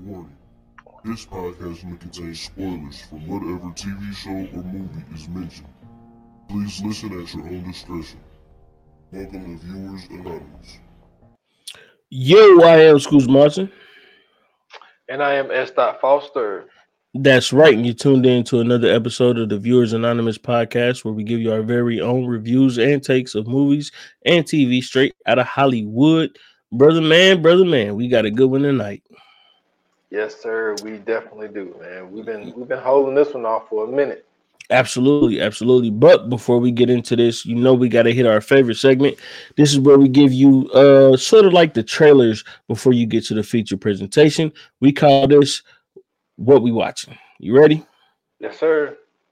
Warning. This podcast may contain spoilers from whatever TV show or movie is mentioned. Please listen at your own discretion. Welcome to Viewers Anonymous. Yo, I am Scoots Martin. And I am S. Foster. That's right. And you tuned in to another episode of the Viewers Anonymous podcast, where we give you our very own reviews and takes of movies and TV straight out of Hollywood. Brother man, we got a good one tonight. Yes, sir. We definitely do, man. We've been holding this one off for a minute. Absolutely. But before we get into this, we got to hit our favorite segment. This is where we give you sort of like the trailers before you get to the feature presentation. We call this What We Watching. You ready? Yes, sir.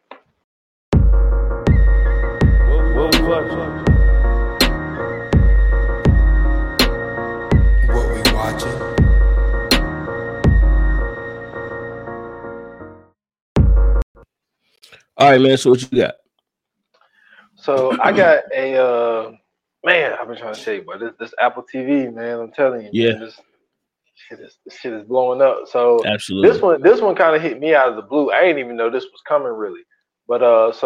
What we watching? What we watching? All right, man. So what you got? So I got a man. I've been trying to say, but this Apple TV, man. I'm telling you, yeah, man, this shit is blowing up. So absolutely, this one kind of hit me out of the blue. I didn't even know this was coming, really. But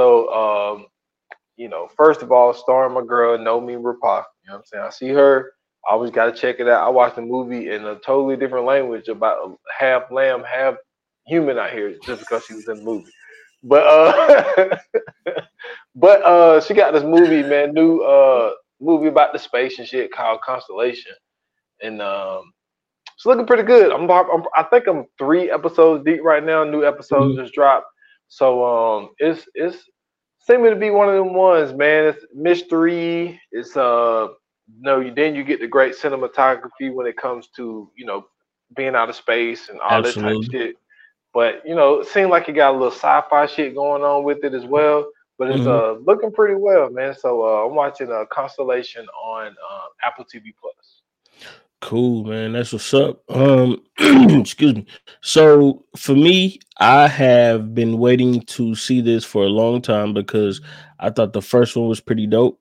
first of all, starring my girl Noomi Rapace. You know what I'm saying? I see her. I always got to check it out. I watched the movie in a totally different language about half lamb, half human out here, just because she was in the movie. But she got this movie, man, new movie about the space and shit called Constellation, and it's looking pretty good. I think I'm 3 episodes deep right now. New episodes just dropped, so it's seeming to be one of them ones, man. It's mystery. It's then you get the great cinematography when it comes to being out of space and all that type of shit. But it seems like it got a little sci-fi shit going on with it as well. But it's looking pretty well, man. So I'm watching Constellation on Apple TV Plus. Cool, man. That's what's up. Excuse me. So for me, I have been waiting to see this for a long time because I thought the first one was pretty dope.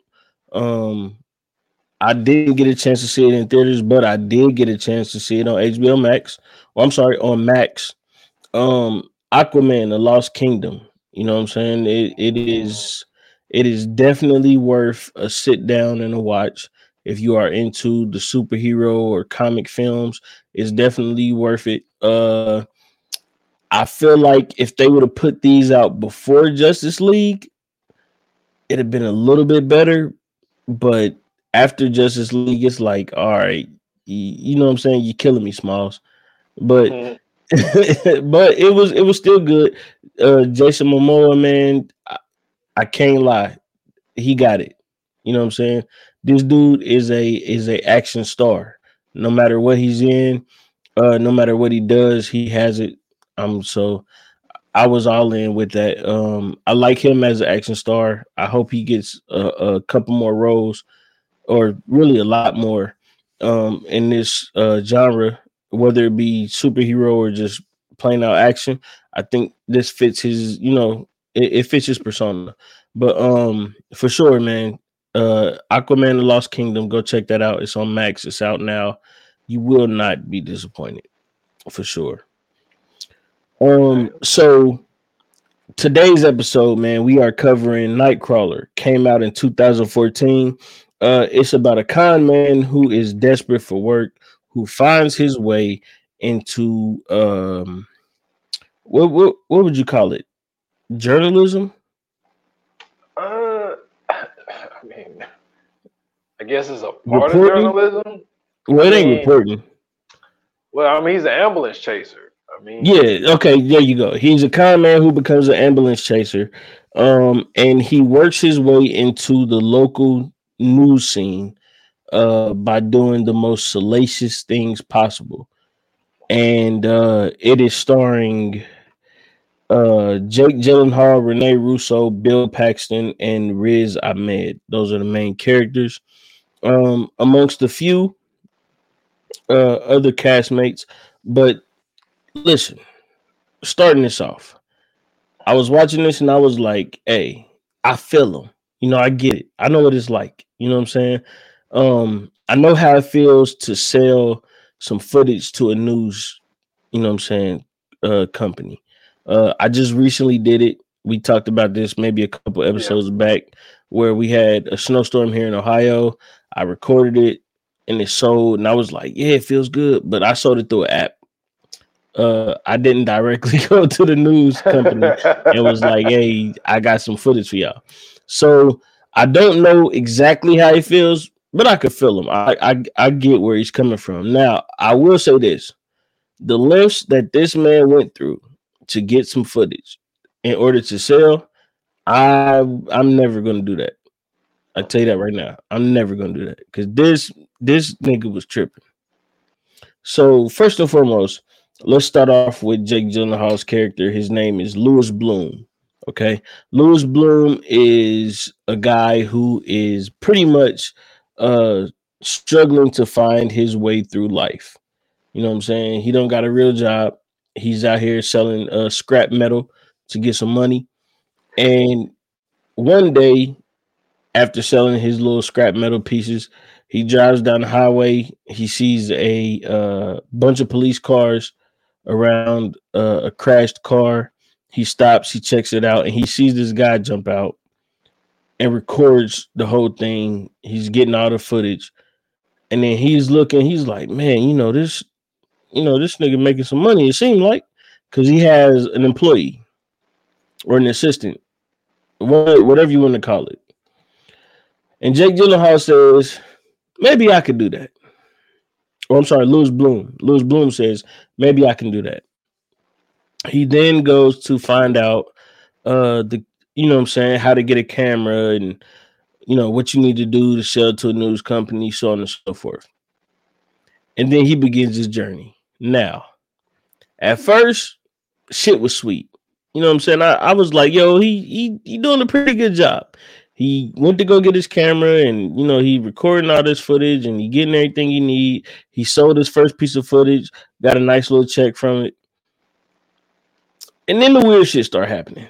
I didn't get a chance to see it in theaters, but I did get a chance to see it on HBO Max. On Max. Aquaman, The Lost Kingdom. You know what I'm saying? It is definitely worth a sit down and a watch. If you are into the superhero or comic films, it's definitely worth it. I feel like if they would have put these out before Justice League, it'd have been a little bit better. But after Justice League, it's like, all right, you know what I'm saying? You're killing me, Smalls. But but it was still good. Jason Momoa, man, I can't lie, he got it. You know what I'm saying? This dude is a action star. No matter what he's in, no matter what he does, he has it. So I was all in with that. I like him as an action star. I hope he gets a couple more roles, or really a lot more, in this genre, whether it be superhero or just plain out action. I think this fits his, it fits his persona. But for sure, man, Aquaman The Lost Kingdom, go check that out. It's on Max. It's out now. You will not be disappointed, for sure. So today's episode, man, we are covering Nightcrawler. Came out in 2014. It's about a con man who is desperate for work, who finds his way into what would you call it? Journalism? I mean, I guess it's a part of journalism. Well, it ain't reporting. Well, I mean, he's an ambulance chaser. Yeah, okay, there you go. He's a con man who becomes an ambulance chaser. And he works his way into the local news scene by doing the most salacious things possible. And it is starring Jake Gyllenhaal, Rene Russo, Bill Paxton, and Riz Ahmed. Those are the main characters. Amongst a few other castmates. But listen, starting this off, I was watching this and I was like, hey, I feel him. I get it. I know what it's like. You know what I'm saying? I know how it feels to sell some footage to a news you know what I'm saying, company. I just recently did it. We talked about this maybe a couple episodes back where we had a snowstorm here in Ohio. I recorded it and it sold, and I was like, yeah, it feels good. But I sold it through an app. I didn't directly go to the news company and was like, hey, I got some footage for y'all. So I don't know exactly how he feels, but I could feel him. I get where he's coming from. Now, I will say this. The lengths that this man went through to get some footage in order to sell, I'm never gonna do that. I tell you that right now. I'm never gonna do that because this nigga was tripping. So first and foremost, let's start off with Jake Gyllenhaal's character. His name is Louis Bloom. Okay, Louis Bloom is a guy who is pretty much struggling to find his way through life. You know what I'm saying? He don't got a real job. He's out here selling scrap metal to get some money. And one day, after selling his little scrap metal pieces, he drives down the highway. He sees a bunch of police cars around a crashed car. He stops, he checks it out, and he sees this guy jump out and records the whole thing. He's getting all the footage. And then he's looking, he's like, man, this nigga making some money, it seemed like, because he has an employee or an assistant, whatever you want to call it. And Jake Gyllenhaal says, maybe I could do that. Or I'm sorry, Louis Bloom. Louis Bloom says, maybe I can do that. He then goes to find out how to get a camera and what you need to do to sell to a news company, so on and so forth. And then he begins his journey. Now, at first, shit was sweet. You know what I'm saying? I was like, yo, he doing a pretty good job. He went to go get his camera and, he recording all this footage and he getting everything he need. He sold his first piece of footage, got a nice little check from it. And then the weird shit started happening.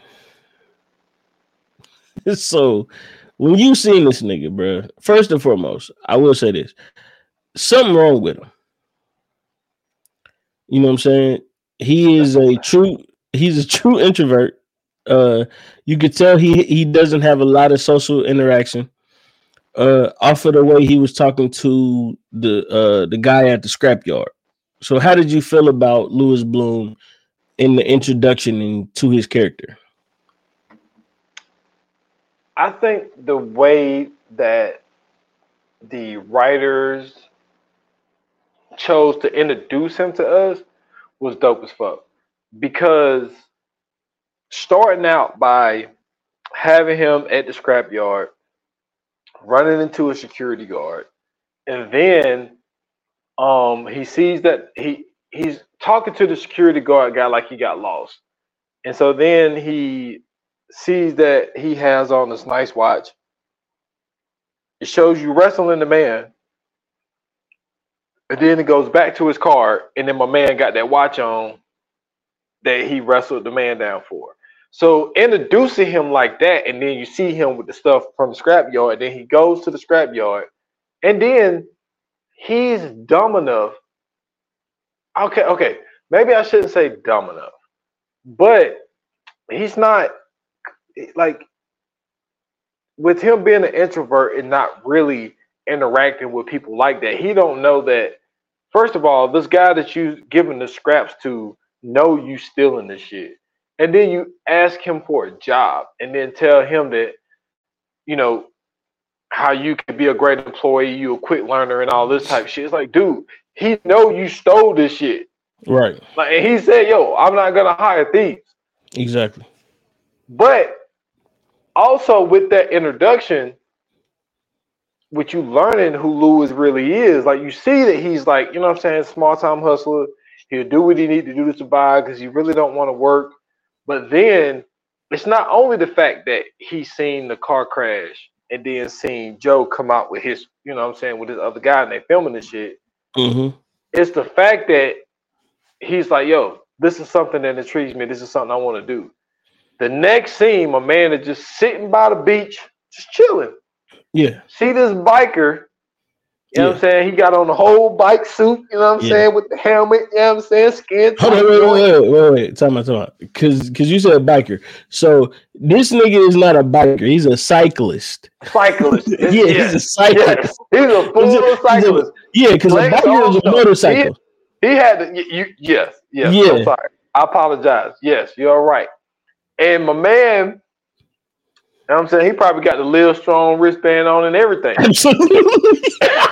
So when you seen this nigga, bro, first and foremost, I will say this. Something wrong with him. You know what I'm saying? He's a true introvert. You could tell he doesn't have a lot of social interaction. Off of the way he was talking to the guy at the scrapyard. So how did you feel about Louis Bloom in the introduction and to his character? I think the way that the writers chose to introduce him to us was dope as fuck. Because starting out by having him at the scrapyard, running into a security guard, and then he sees that he's talking to the security guard guy like he got lost. And so then he sees that he has on this nice watch. It shows you wrestling the man. And then it goes back to his car, and then my man got that watch on that he wrestled the man down for. So introducing him like that, and then you see him with the stuff from the scrapyard, and then he goes to the scrapyard, and then he's dumb enough. Okay, maybe I shouldn't say dumb enough, but he's not, like, with him being an introvert and not really interacting with people like that, he don't know that, first of all, this guy that you giving the scraps to know you stealing this shit. And then you ask him for a job and then tell him that, how you could be a great employee, you a quick learner and all this type of shit. It's like, dude, he know you stole this shit. Right. Like, and he said, yo, I'm not going to hire thieves. Exactly. But also with that introduction, with you learning who Louis really is, like, you see that he's like, you know what I'm saying, small time hustler. He'll do what he need to do to survive because he really don't want to work. But then it's not only the fact that he's seen the car crash and then seen Joe come out with his, you know what I'm saying, with his other guy and they filming this shit. Mm-hmm. It's the fact that he's like, yo, this is something that intrigues me. This is something I want to do. The next scene, my man is just sitting by the beach, just chilling. Yeah. See this biker You know what I'm saying? He got on the whole bike suit, you know what I'm saying, with the helmet, you know what I'm saying? Skin tight. Hold on, wait. Time out. Because you said biker. So this nigga is not a biker. He's a cyclist. He's a cyclist. He's a full cyclist. Because a biker is a motorcycle. He had to, yes. I'm sorry. I apologize. Yes, you're right. And my man, you know what I'm saying, he probably got the Live Strong wristband on and everything. Absolutely.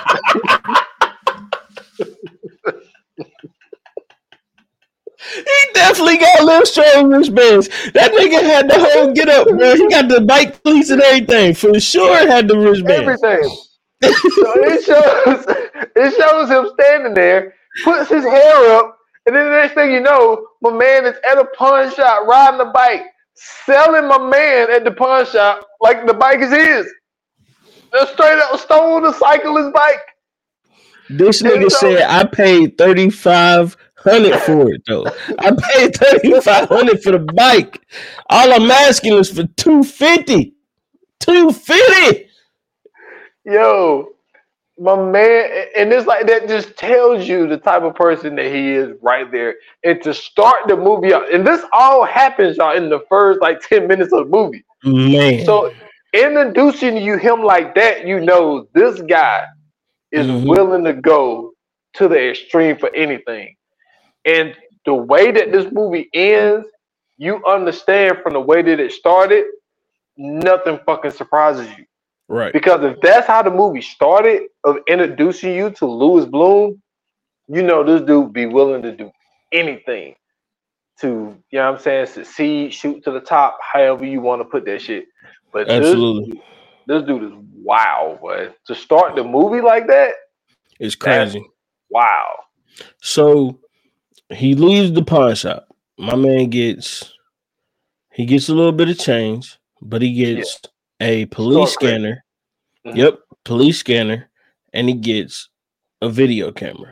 He definitely got Live Strong wristbands. That nigga had the whole get up, bro. He got the bike police and everything. For sure had the wristbands. Everything. So it shows him standing there, puts his hair up, and then the next thing you know, my man is at a pawn shop riding a bike, selling my man at the pawn shop like the bike is his. They straight up stole the cyclist bike. This nigga said I paid $3,500 for it though. I paid $3,500 for the bike. All I'm asking is for $250. $250. Yo, my man, and it's like that just tells you the type of person that he is right there. And to start the movie out, and this all happens, y'all, in the first like 10 minutes of the movie. Man. So introducing you him like that, you know this guy is willing to go to the extreme for anything. And the way that this movie ends, you understand from the way that it started, nothing fucking surprises you. Right. Because if that's how the movie started, of introducing you to Louis Bloom, you know this dude be willing to do anything to, you know what I'm saying, succeed, shoot to the top, however you want to put that shit. But absolutely, this dude is wow, boy. To start the movie like that, it's crazy. Wow. So he leaves the pawn shop. My man gets a little bit of change, but he gets a police scanner. Yep, police scanner, and he gets a video camera.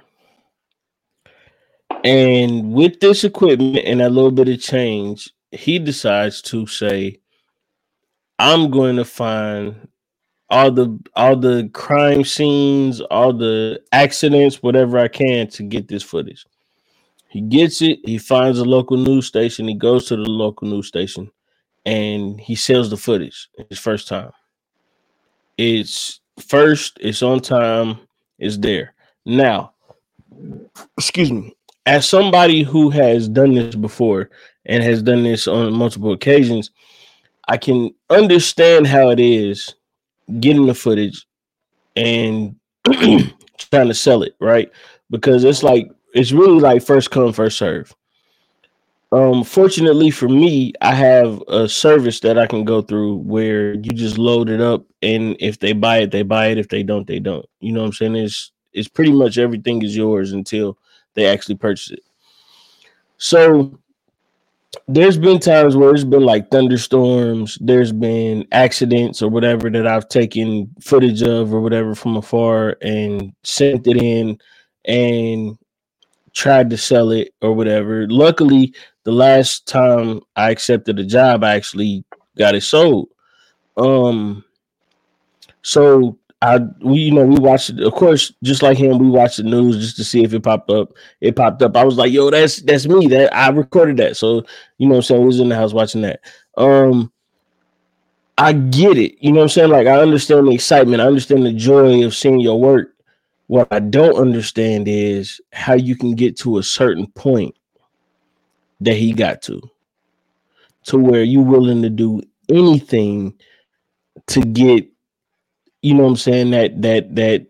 And with this equipment and a little bit of change, he decides to say, I'm going to find all the crime scenes, all the accidents, whatever I can to get this footage. He gets it. He finds a local news station. He goes to the local news station and he sells the footage his first time. It's on time, it's there. Now, excuse me, as somebody who has done this before and has done this on multiple occasions, I can understand how it is getting the footage and trying to sell it, right? Because it's really like first come, first serve. Fortunately for me, I have a service that I can go through where you just load it up, and if they buy it, they buy it. If they don't, they don't. You know what I'm saying? It's pretty much everything is yours until they actually purchase it. So there's been times where it's been like thunderstorms, there's been accidents or whatever that I've taken footage of or whatever from afar and sent it in and tried to sell it or whatever. Luckily, the last time I accepted a job, I actually got it sold. So we watched it, of course, just like him, we watched the news just to see if it popped up. It popped up. I was like, yo, that's me. That I recorded that. So, you know what I'm saying? We was in the house watching that. I get it. You know what I'm saying? Like, I understand the excitement. I understand the joy of seeing your work. What I don't understand is how you can get to a certain point that he got to where you're willing to do anything to get, you know what I'm saying, that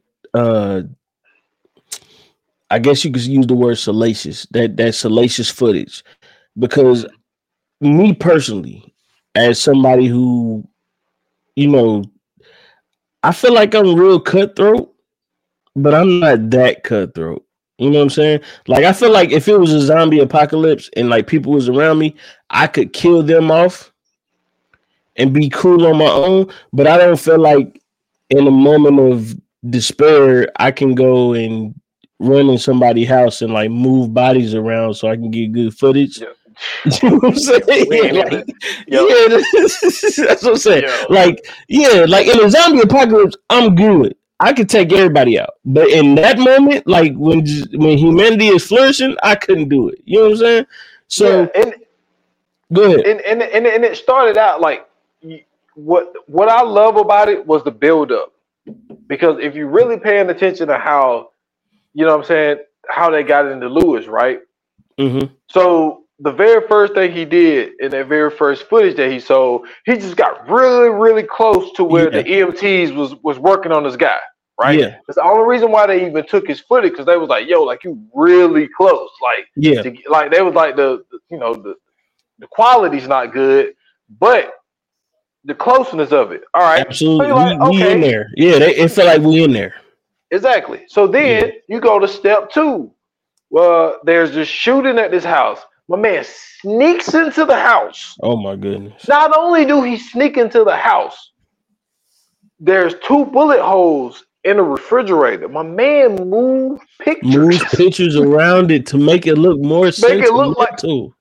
I guess you could use the word salacious, that salacious footage. Because me personally, as somebody who, you know, I feel like I'm real cutthroat, but I'm not that cutthroat. You know what I'm saying? Like, I feel like if it was a zombie apocalypse and like people was around me, I could kill them off and be cool on my own. But I don't feel like in a moment of despair, I can go and run in somebody's house and like move bodies around so I can get good footage. Yeah. You know what I'm saying? That's what I'm saying. Like in a zombie apocalypse, I'm good. I could take everybody out, but in that moment, like when humanity is flourishing, I couldn't do it. You know what I'm saying? So yeah, go ahead. and it started out like what I love about it was the build up, because if you're really paying attention to how, you know what I'm saying, how they got into Lewis, right? Mm-hmm. So the very first thing he did in that very first footage that he sold, he just got really, really close to where the EMTs was working on this guy, right? Yeah. That's the only reason why they even took his footage, because they was like, yo, like you really close. Like, like they was like the quality's not good, but the closeness of it. All right. Absolutely. So like, we in there. Yeah, it felt like we in there. Exactly. So then you go to step 2. Well, there's this shooting at this house. My man sneaks into the house. Oh my goodness. Not only do he sneak into the house, there's 2 bullet holes in the refrigerator. My man moved pictures around it to make it look more sentimental. Make it look like,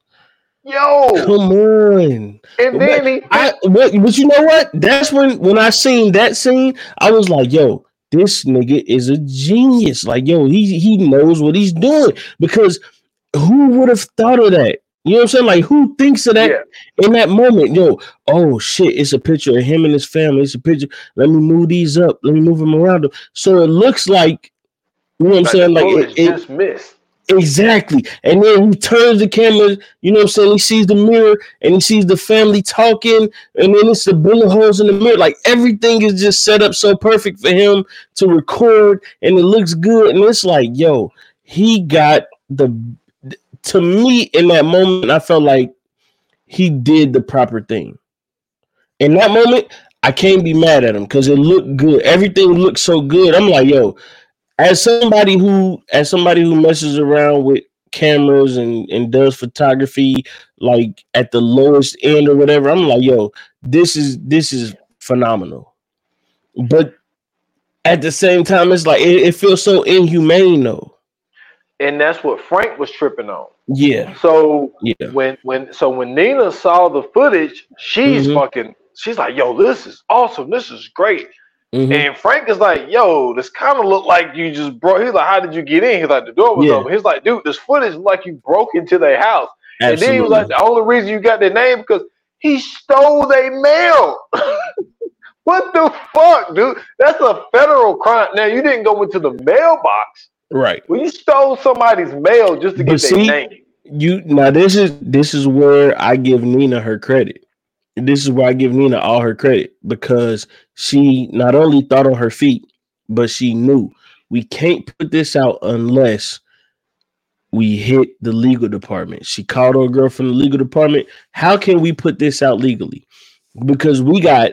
yo, come on. And then but you know what? That's when I seen that scene, I was like, yo, this nigga is a genius. Like, yo, he knows what he's doing, because who would have thought of that? You know what I'm saying? Like, who thinks of that in that moment? Yo, oh shit, it's a picture of him and his family. It's a picture. Let me move these up. Let me move them around. So it looks like, you know what I'm saying? Like it just missed. Exactly. And then he turns the camera, you know what I'm saying? He sees the mirror and he sees the family talking, and then it's the bullet holes in the mirror. Like, everything is just set up so perfect for him to record, and it looks good. And it's like, yo, he got to me in that moment, I felt like he did the proper thing. In that moment, I can't be mad at him because it looked good. Everything looked so good. I'm like, yo, as somebody who messes around with cameras and does photography like at the lowest end or whatever, I'm like, yo, this is phenomenal. But at the same time, it's like it feels so inhumane though. And that's what Frank was tripping on. Yeah. So when Nina saw the footage, she's like, yo, this is awesome. This is great. Mm-hmm. And Frank is like, yo, this kind of looked like you just broke. He's like, how did you get in? He's like, the door was open. He's like, dude, this footage looked like you broke into their house. Absolutely. And then he was like, the only reason you got their name because he stole their mail. What the fuck, dude? That's a federal crime. Now, you didn't go into the mailbox. Right. Well, you stole somebody's mail just to get their name. Now this is where I give Nina her credit. This is where I give Nina all her credit, because she not only thought on her feet, but she knew we can't put this out unless we hit the legal department. She called her girl from the legal department. How can we put this out legally? Because we got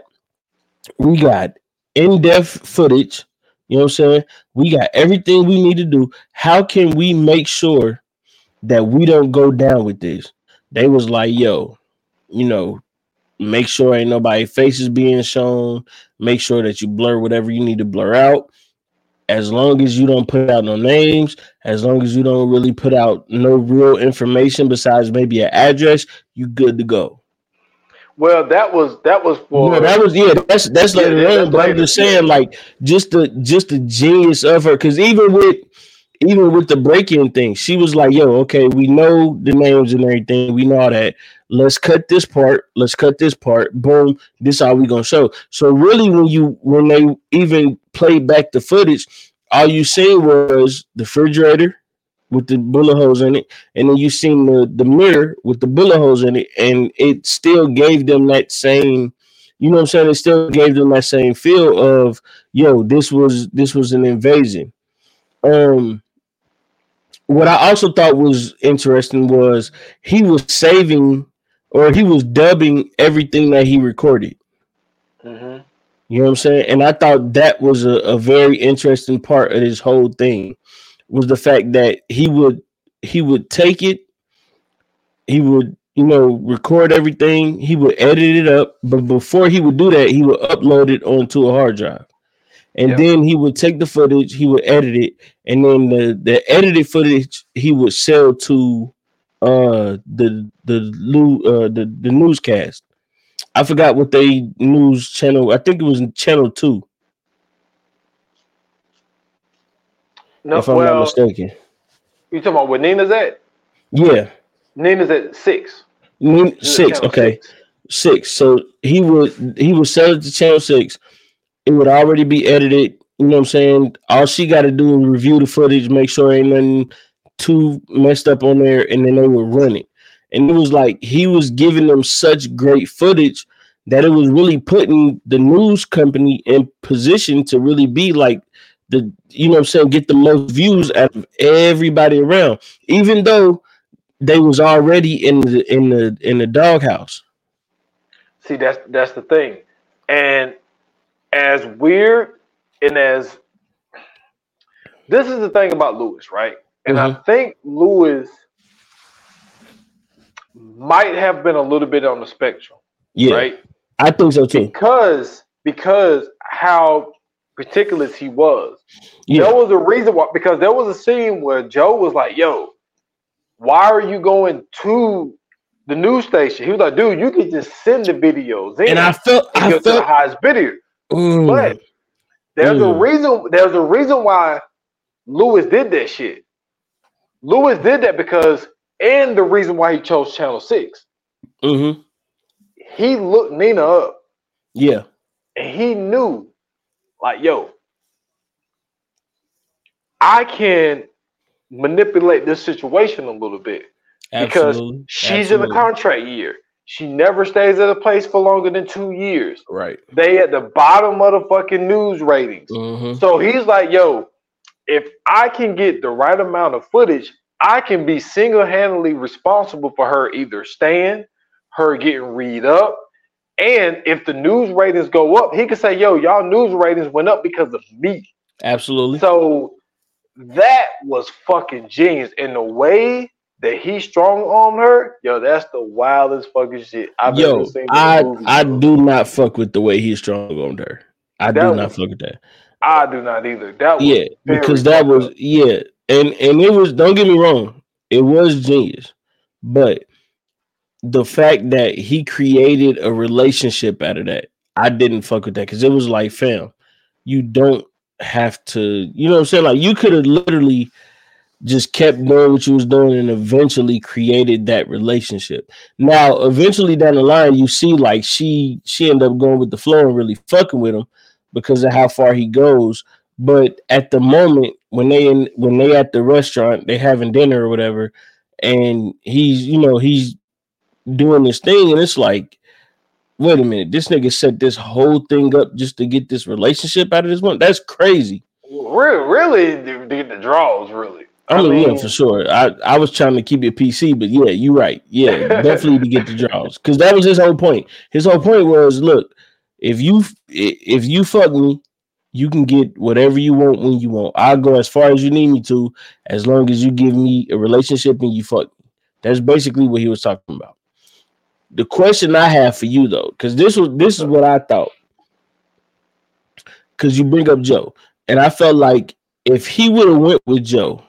in-depth footage. You know what I'm saying? We got everything we need to do. How can we make sure that we don't go down with this? They was like, yo, you know, make sure ain't nobody faces being shown. Make sure that you blur whatever you need to blur out. As long as you don't put out no names, as long as you don't really put out no real information besides maybe an address, you good to go. Well, that was for that's later on. But I'm just saying, like, just the genius of her, because even with the break-in thing, she was like, yo, okay, we know the names and everything. We know all that. Let's cut this part. Boom. This is how we gonna show. So really, when they even played back the footage, all you seen was the refrigerator with the bullet holes in it, and then you seen the mirror with the bullet holes in it, and it still gave them that same, you know what I'm saying? It still gave them that same feel of, yo, this was an invasion. What I also thought was interesting was he was dubbing everything that he recorded. Mm-hmm. You know what I'm saying? And I thought that was a very interesting part of this whole thing, was the fact that he would take it, he would, you know, record everything, he would edit it up, but before he would do that, he would upload it onto a hard drive. And then he would take the footage, he would edit it, and then the edited footage he would sell to the newscast. I forgot what they news channel. I think it was Channel 2. No, if I'm not well, mistaken. you talking about where Nina's at? Yeah, Nina's at 6. She's at 6. channel Okay, 6. 6. So he would sell it to Channel 6. It would already be edited. You know what I'm saying? All she got to do is review the footage, make sure ain't nothing too messed up on there, and then they would run it. And it was like he was giving them such great footage that it was really putting the news company in position to really be like you know what I'm saying, get the most views out of everybody around, even though they was already in the doghouse. See, that's the thing. And as weird and as this is the thing about Lewis, right? And I think Lewis might have been a little bit on the spectrum. Yeah, right? I think so too. Because how ridiculous he was. Yeah. There was a reason why, because there was a scene where Joe was like, yo, why are you going to the news station? He was like, dude, you can just send the videos in and I felt to the highest bidder. But there's a reason why Lewis did that shit. Lewis did that because, and the reason why he chose Channel 6. He looked Nina up. Yeah. And he knew, like, yo, I can manipulate this situation a little bit. Absolutely. Because she's in a contract year. She never stays at a place for longer than 2 years. Right. They at the bottom of the fucking news ratings. So he's like, yo, if I can get the right amount of footage, I can be single-handedly responsible for her either staying, her getting read up, and if the news ratings go up, he could say, yo, y'all news ratings went up because of me. Absolutely. So that was fucking genius. And the way that he strong-armed her, yo, that's the wildest fucking shit I've ever seen in a movie. I do not fuck with the way he strong-armed her. I do not fuck with that. I do not either. That was because that was up. And it was, don't get me wrong, it was genius. But the fact that he created a relationship out of that, I didn't fuck with that because it was like, fam, you don't have to, you know what I'm saying? Like, you could have literally just kept doing what you was doing and eventually created that relationship. Now, eventually down the line, you see like she ended up going with the flow and really fucking with him because of how far he goes. But at the moment when they at the restaurant, they having dinner or whatever, and he's doing this thing, and it's like, wait a minute, this nigga set this whole thing up just to get this relationship out of this one. That's crazy. Really to get the draws, really. I mean, yeah, for sure. I was trying to keep it PC, but yeah, you're right. Yeah, definitely to get the draws. Because that was his whole point. His whole point was, look, if you fuck me, you can get whatever you want when you want. I'll go as far as you need me to, as long as you give me a relationship and you fuck me. That's basically what he was talking about. The question I have for you though, because this is what I thought. Because you bring up Joe, and I felt like if he would have went with Joe,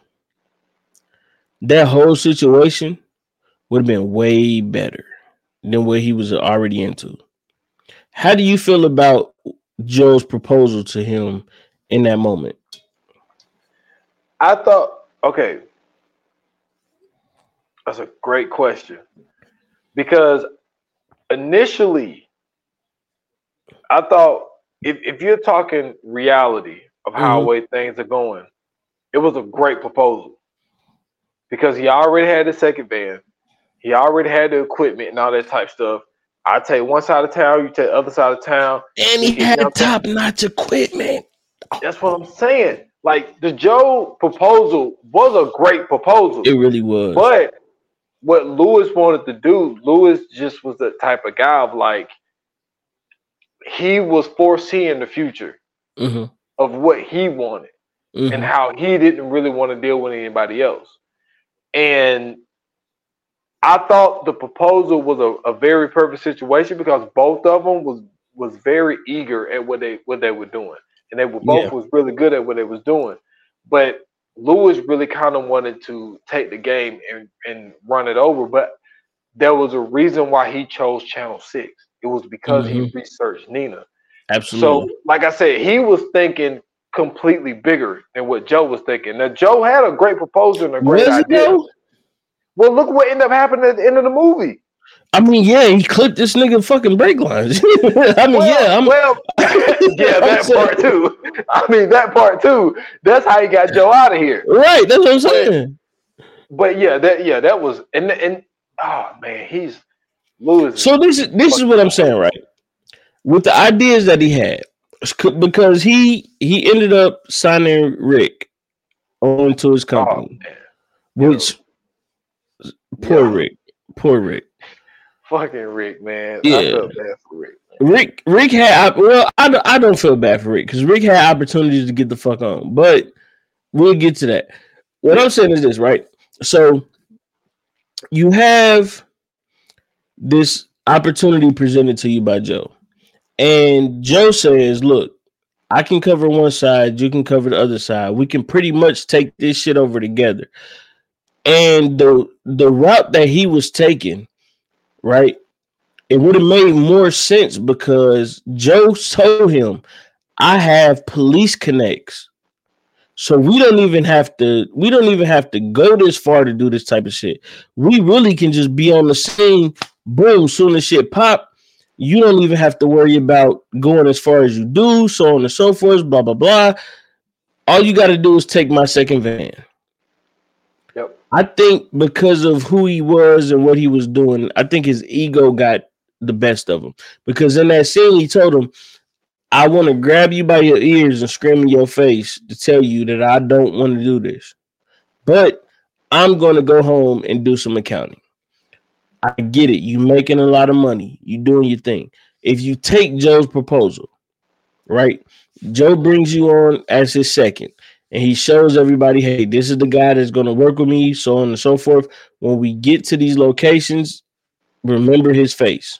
that whole situation would have been way better than what he was already into. How do you feel about Joe's proposal to him in that moment? I thought, okay, that's a great question. Because initially, I thought if you're talking reality of how way things are going, it was a great proposal. Because he already had the second van, he already had the equipment and all that type stuff. I take one side of town, you take the other side of town. And he had top-notch equipment. That's what I'm saying. Like, the Joe proposal was a great proposal. It really was. But what Lewis wanted to do, Lewis just was the type of guy of like, he was foreseeing the future of what he wanted and how he didn't really want to deal with anybody else. And I thought the proposal was a very perfect situation because both of them was very eager at what they were doing, and they were both was really good at what they was doing. But Lewis really kind of wanted to take the game and run it over, but there was a reason why he chose Channel 6. It was because he researched Nina. Absolutely. So, like I said, he was thinking completely bigger than what Joe was thinking. Now, Joe had a great proposal and a great idea. Though? Well, look what ended up happening at the end of the movie. I mean, yeah, he clipped this nigga fucking brake lines. I mean, that part too. I mean, that part too. That's how he got Joe out of here. Right, that's what I'm saying. But that was and oh man, he's losing. So this is what I'm saying, right? With the ideas that he had, because he ended up signing Rick onto his company, which poor Rick. Fucking Rick, man. Yeah. I felt bad for Rick. Rick had, well, I don't feel bad for Rick because Rick had opportunities to get the fuck on, but we'll get to that. What I'm saying is this, right? So you have this opportunity presented to you by Joe, and Joe says, look, I can cover one side, you can cover the other side. We can pretty much take this shit over together. And the route that he was taking, right, it would have made more sense because Joe told him, I have police connects. So we don't even have to go this far to do this type of shit. We really can just be on the scene, boom, soon as shit pop. You don't even have to worry about going as far as you do, so on and so forth, blah, blah, blah. All you got to do is take my second van. Yep. I think because of who he was and what he was doing, I think his ego got the best of him. Because in that scene, he told him, I want to grab you by your ears and scream in your face to tell you that I don't want to do this. But I'm going to go home and do some accounting. I get it. You making a lot of money. You doing your thing. If you take Joe's proposal, right? Joe brings you on as his second. And he shows everybody, hey, this is the guy that's going to work with me, so on and so forth. When we get to these locations, remember his face.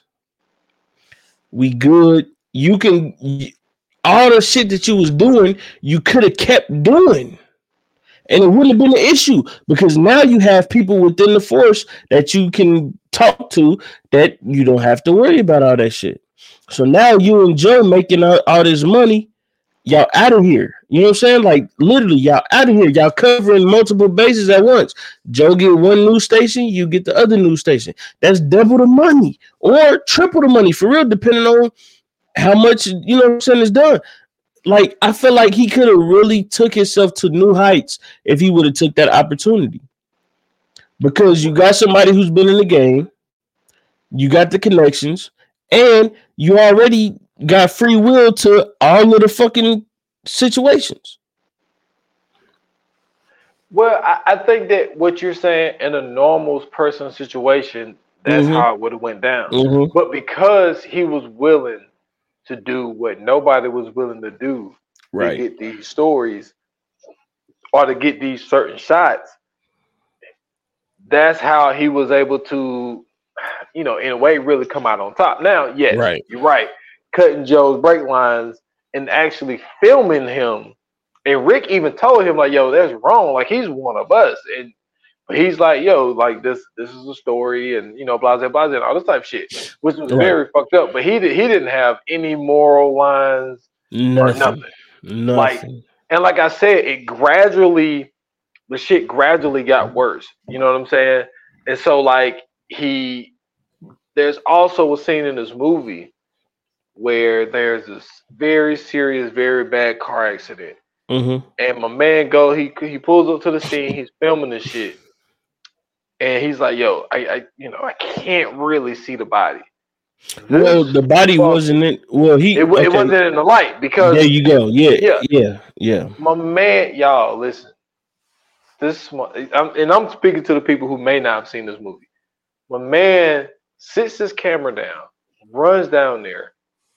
We good. You can, all the shit that you was doing, you could have kept doing. And it wouldn't have been an issue because now you have people within the force that you can talk to that you don't have to worry about all that shit. So now you and Joe making all this money, y'all out of here. You know what I'm saying? Like literally, y'all out of here. Y'all covering multiple bases at once. Joe get one news station, you get the other news station. That's double the money or triple the money for real, depending on how much, you know what I'm saying, is done. Like, I feel like he could have really took himself to new heights if he would have took that opportunity. Because you got somebody who's been in the game, you got the connections, and you already got free will to all of the fucking situations. Well, I think that what you're saying in a normal person situation, that's how it would have went down. But because he was willing to do what nobody was willing to do, to get these stories or to get these certain shots, that's how he was able to, you know, in a way, really come out on top. Now, yes, you're right. Cutting Joe's brake lines and actually filming him. And Rick even told him, like, yo, that's wrong. Like, he's one of us. And but he's like, yo, like, this is a story and, you know, blah, blah, blah, and all this type of shit, which was very fucked up. But he didn't have any moral lines or nothing. Like, and like I said, the shit gradually got worse. You know what I'm saying? And so, like, there's also a scene in this movie where there's this very serious, very bad car accident. And my man he pulls up to the scene, he's filming this shit. And he's like, yo, I can't really see the body. Well, the body wasn't in. Well, it wasn't in the light because there you go. Yeah. My man, y'all, listen. I'm speaking to the people who may not have seen this movie. My man sits his camera down, runs down there,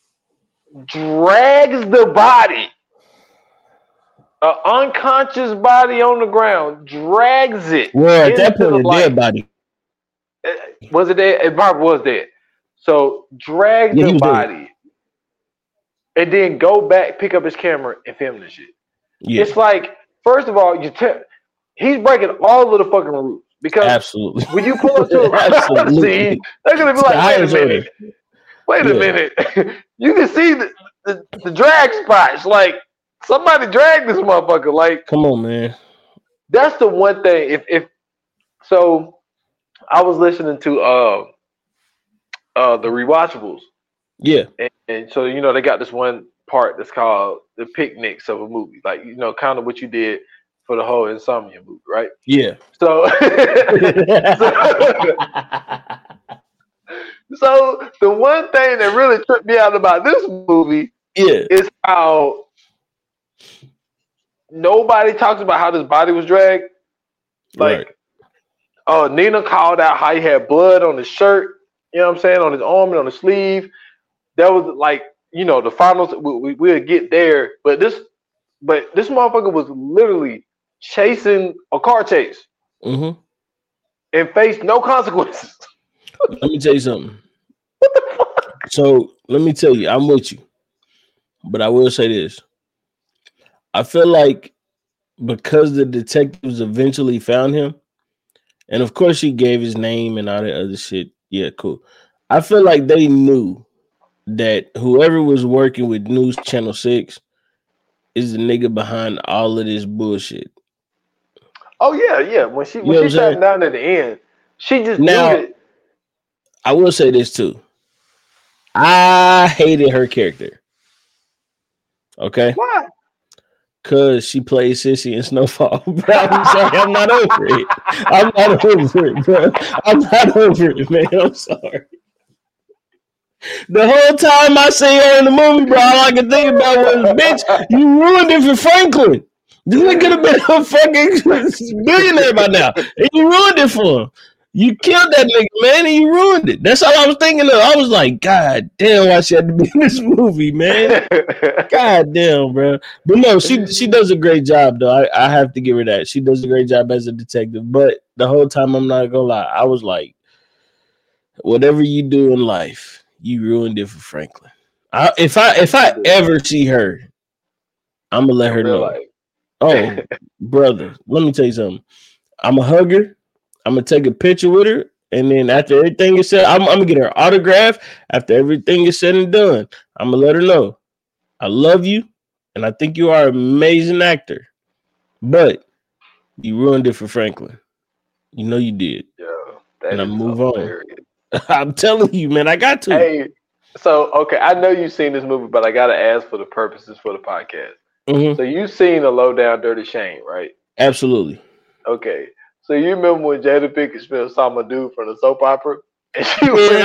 drags the body, an unconscious body on the ground, drags it. Well, at that point, a dead body. Was it dead? It probably was dead. So drag the body, and then go back, pick up his camera, and film this shit. Yeah. It's like, first of all, he's breaking all of the fucking rules because when you pull up to a scene, they're gonna be like, wait a minute, you can see the drag spots, like Somebody drag this motherfucker. Like, come on, man. That's the one thing. If so, I was listening to the Rewatchables. Yeah. And so they got this one part that's called the picnics of a movie, like kind of what you did for the whole Insomnia movie, right? Yeah. So, so the one thing that really tripped me out about this movie, is how nobody talks about how this body was dragged. Like, Nina called out how he had blood on his shirt. You know what I'm saying? On his arm and on his sleeve. That was like, the finals. We'll get there, but this motherfucker was literally chasing a car chase, and faced no consequences. Let me tell you something. What the fuck? So let me tell you, I'm with you, but I will say this: I feel like because the detectives eventually found him, and of course he gave his name and all that other shit. Yeah, cool. I feel like they knew that whoever was working with News Channel 6 is the nigga behind all of this bullshit. Oh yeah. When she sat down at the end, she just knew it. I will say this too. I hated her character. Okay? Why? Because she played Sissy in Snowfall. Bro, I'm sorry, I'm not over it. I'm not over it, bro. I'm not over it, man. I'm sorry. The whole time I see her in the movie, bro, all I can think about was, bitch, you ruined it for Franklin. This nigga could have been a fucking billionaire by now. And you ruined it for him. You killed that nigga, man, and you ruined it. That's all I was thinking of. I was like, God damn, why she had to be in this movie, man. God damn, bro. But no, she does a great job, though. I have to give her that. She does a great job as a detective. But the whole time, I'm not gonna lie, I was like, whatever you do in life, you ruined it for Franklin. If I ever see her, I'm gonna let her know. Like, oh, brother, let me tell you something. I'm gonna hug her. I'm gonna take a picture with her, and then after everything is said, I'm gonna get her autograph. After everything is said and done, I'm gonna let her know I love you, and I think you are an amazing actor. But you ruined it for Franklin. You know you did. Yeah, and I move on. I'm telling you, man, I got to. Hey, so okay, I know you've seen this movie, but I gotta ask for the purposes for the podcast. So you've seen A Low Down Dirty Shame, right? Absolutely. Okay. So you remember when Jada Pinkett Smith saw my dude from the soap opera? And she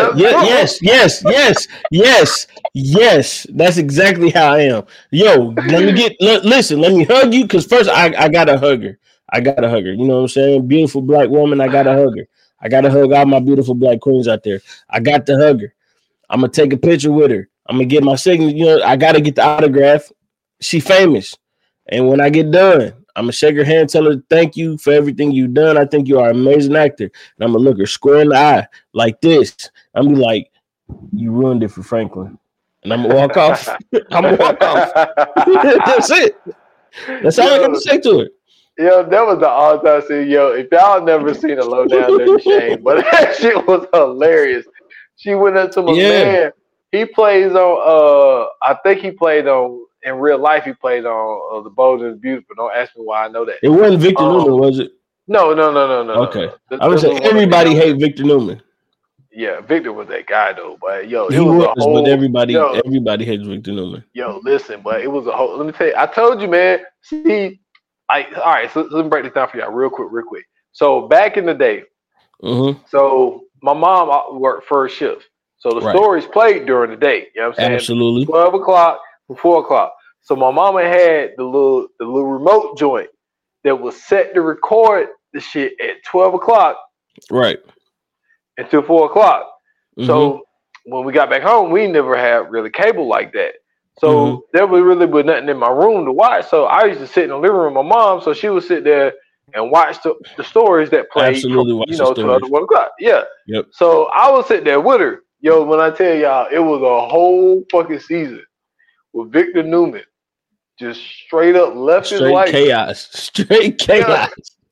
yes. That's exactly how I am. Yo, listen, let me hug you, because first I gotta hug her. You know what I'm saying? Beautiful black woman, I gotta hug her. I gotta hug all my beautiful black queens out there. I got to hug her. I'm gonna take a picture with her. I'm gonna get my signature. I gotta get the autograph. She famous. And when I get done, I'm gonna shake her hand, tell her thank you for everything you've done. I think you are an amazing actor. And I'm gonna look her square in the eye like this. I'm gonna be like, you ruined it for Franklin. And I'm gonna walk off. That's it. That's all I got to say to her. Yo, that was the all-time scene. Yo, if y'all never seen A Low Down Dirty Shame, but that shit was hilarious. She went up to my man. He plays on, I think he played on, in real life, he played on The Bold and the Beautiful. Don't ask me why I know that. It wasn't Victor Newman, was it? No. Okay. I would say everybody hate Victor Newman. Yeah, Victor was that guy, though. But, yo, it was a whole... But everybody hates Victor Newman. Yo, listen, but it was a whole... Let me tell you, I told you, man. See, all right, so let me break this down for y'all real quick. So, back in the day, so my mom worked first shift. So, the stories played during the day. You know what I'm saying? Absolutely. 12 o'clock. 4 o'clock. So my mama had the little remote joint that was set to record the shit at 12 o'clock. Right. Until 4 o'clock. So when we got back home, we never had really cable like that. So there was really nothing in my room to watch. So I used to sit in the living room with my mom. So she would sit there and watch the stories that played from, 12 to 1 o'clock. Yeah. Yep. So I would sit there with her. Yo, when I tell y'all, it was a whole fucking season with Victor Newman, just straight up left his wife. Straight chaos.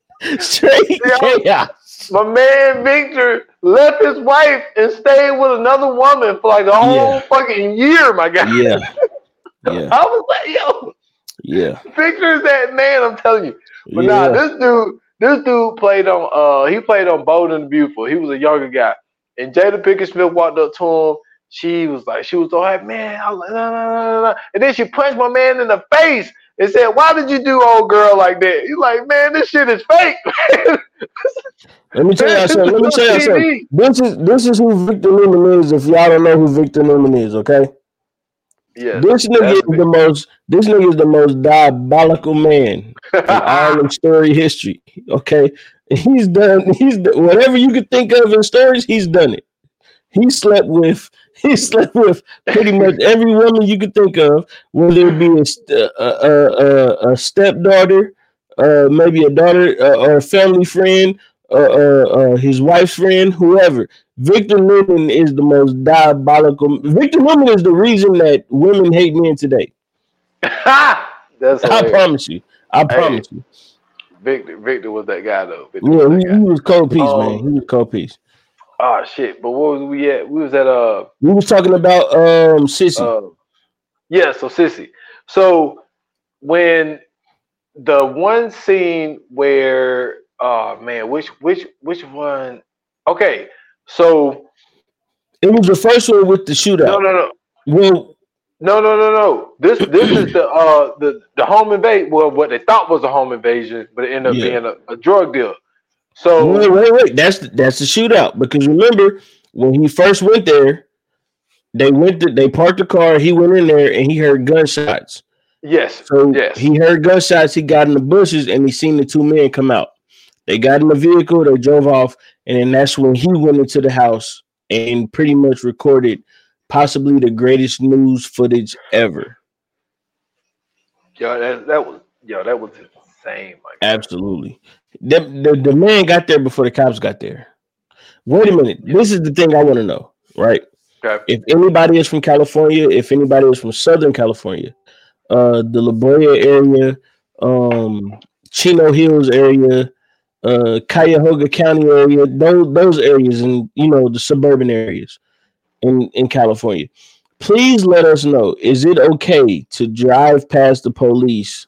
My man Victor left his wife and stayed with another woman for like a whole fucking year, my guy. Yeah. I was like, yo. Yeah. Victor is that man, I'm telling you. But Yeah. this dude played on Bold and the Beautiful. He was a younger guy. And Jada Pinkett Smith walked up to him. She was so happy, man. I was like, no. And then she punched my man in the face and said, "Why did you do old girl like that?" He's like, "Man, this shit is fake." Let me tell y'all something. This is who Victor Newman is. If y'all don't know who Victor Newman is, okay? Yeah. This nigga is the most diabolical man in all of story history. Okay, he's done whatever you could think of in stories. He's done it. He slept with pretty much every woman you could think of, whether it be a stepdaughter, maybe a daughter or a family friend, his wife's friend, whoever. Victor Newman is the most diabolical. Victor Newman is the reason that women hate men today. That's I promise you. Victor was that guy though. He was cold piece, man. He was cold piece. Oh shit! But what was we at? We was at We was talking about Sissy. Yeah, so Sissy. So when the one scene where which one? Okay, so it was the first one with the shootout. No. Well, no. This is the home invasion. Well, what they thought was a home invasion, but it ended up being a drug deal. So wait. That's the shootout, because remember when he first went there, they parked the car. He went in there and he heard gunshots. Yes. So he heard gunshots. He got in the bushes and he seen the two men come out. They got in the vehicle. They drove off, and then that's when he went into the house and pretty much recorded possibly the greatest news footage ever. That was insane. Absolutely. The man got there before the cops got there. Wait a minute. This is the thing I want to know, right? Okay. If anybody is from California, if anybody is from Southern California, the La Brea area, Chino Hills area, Cuyahoga County area, those areas, and the suburban areas in California, please let us know, is it okay to drive past the police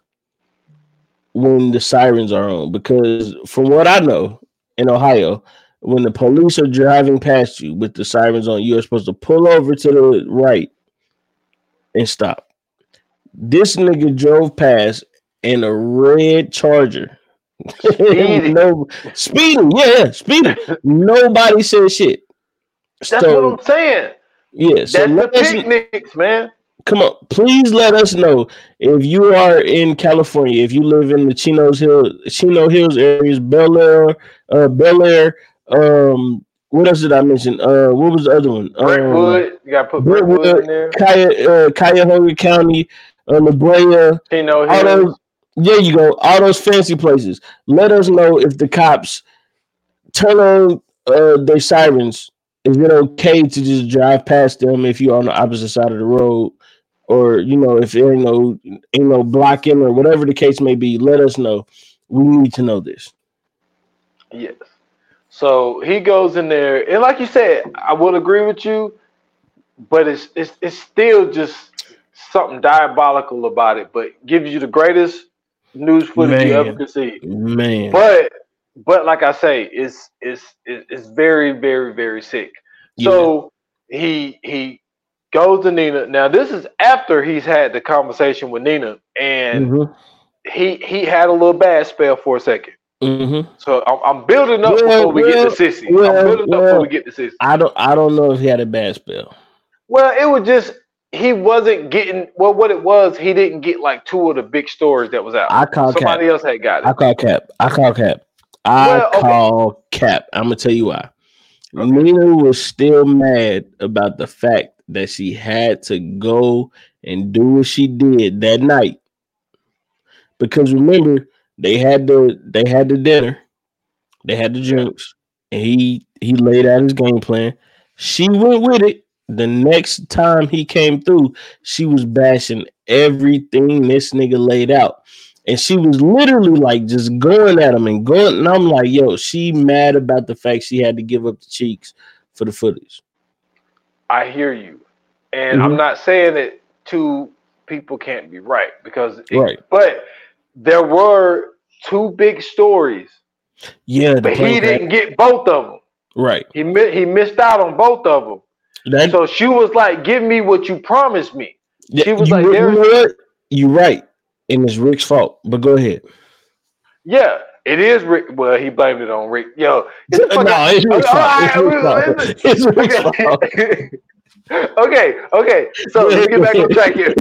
when the sirens are on? Because from what I know, in Ohio, when the police are driving past you with the sirens on, you are supposed to pull over to the right and stop. This nigga drove past in a red Charger. Speeding. Speeding. Nobody said shit. That's what I'm saying. Yeah, so that's the picnics, man. Come on, please let us know if you are in California, if you live in the Chino Hills areas, Bel Air. What else did I mention? What was the other one? Brentwood. You got to put Brentwood in there. Cuyahoga County, La Brea. Chino Hills. There you go. All those fancy places. Let us know if the cops turn on their sirens. Is it okay to just drive past them if you're on the opposite side of the road, or if there ain't no blocking or whatever the case may be? Let us know. We need to know this. Yes. So he goes in there, and like you said, I would agree with you, but it's still just something diabolical about it. But gives you the greatest news footage you ever could see. Man. But like I say, it's very, very, very sick. Yeah. So he goes to Nina. Now this is after he's had the conversation with Nina, and he had a little bad spell for a second. Mm-hmm. So I'm building up before we get to Sissy. I'm building up before we get to Sissy. I don't know if he had a bad spell. Well, it was just he wasn't getting what it was. He didn't get like two of the big stories that was out. Somebody else had got it. I call cap. I'm gonna tell you why. Okay. Nina was still mad about the fact that she had to go and do what she did that night. Because remember, they had the dinner, they had the drinks, and he laid out his game plan. She went with it. The next time he came through, she was bashing everything this nigga laid out. And she was literally like just going at him and going. And I'm like, yo, she mad about the fact she had to give up the cheeks for the footage. I hear you. And I'm not saying it to people can't be right because Right. But there were two big stories. Yeah, but he didn't get both of them. Right. He missed out on both of them. So she was like, "Give me what you promised me." She was like, "You know what? You're right, and it's Rick's fault." But go ahead. Yeah, it is Rick. Well, he blamed it on Rick. Yo, it's Rick's fault. Okay. So let's get back on track here.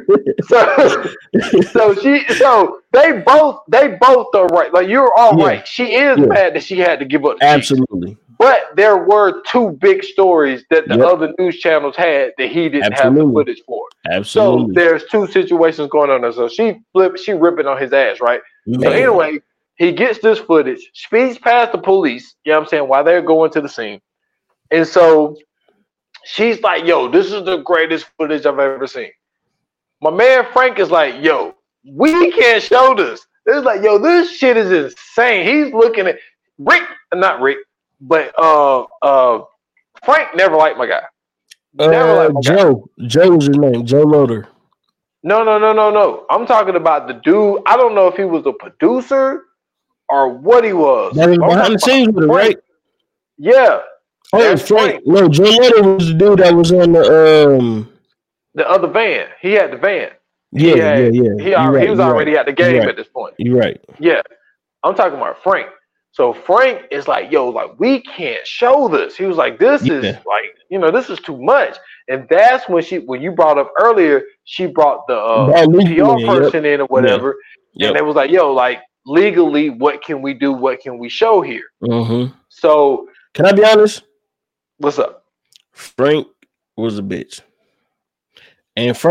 So they both are right. Like you're all right. She is mad that she had to give up. Absolutely. But there were two big stories that the other news channels had that he didn't have the footage for. Absolutely. So there's two situations going on there. So she ripping on his ass, right? Man. So anyway, he gets this footage, speeds past the police, you know what I'm saying, while they're going to the scene. And so she's like, "Yo, this is the greatest footage I've ever seen." My man Frank is like, "Yo, we can't show this." It's like, "Yo, this shit is insane." He's looking at not Rick, but Frank never liked my guy. Never liked my Joe. guy. Joe was his name. Joe Loader. No. I'm talking about the dude. I don't know if he was a producer or what he was. That was behind the scenes with it, right? Yeah. Oh, Frank. No, Joe Loader was the dude that was on the other van. He had the van. Yeah. He was already at the game at this point. You're right. Yeah. I'm talking about Frank. So Frank is like, "Yo, like we can't show this." He was like, "This is like, this is too much." And that's when you brought up earlier, she brought the PR person in or whatever. And it was like, "Yo, like legally, what can we do? What can we show here?" Mm-hmm. So can I be honest? What's up? Frank was a bitch. And I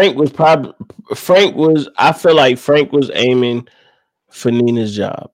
feel like Frank was aiming for Nina's job.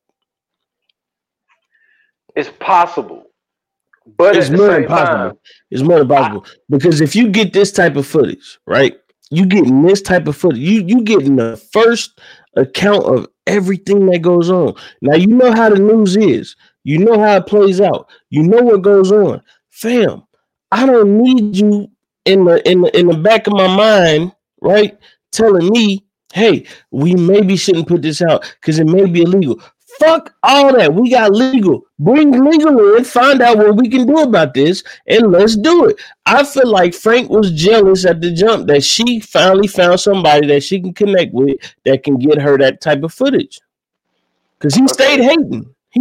It's possible. But it's more than possible. It's more than possible. Because if you get this type of footage, right? You getting this type of footage. You getting the first account of everything that goes on. Now you know how the news is. You know how it plays out. You know what goes on. Fam, I don't need you in the back of my mind, right? Telling me, "Hey, we maybe shouldn't put this out because it may be illegal." Fuck all that. We got legal. Bring legal in, find out what we can do about this, and let's do it. I feel like Frank was jealous at the jump that she finally found somebody that she can connect with that can get her that type of footage. Because he stayed hating.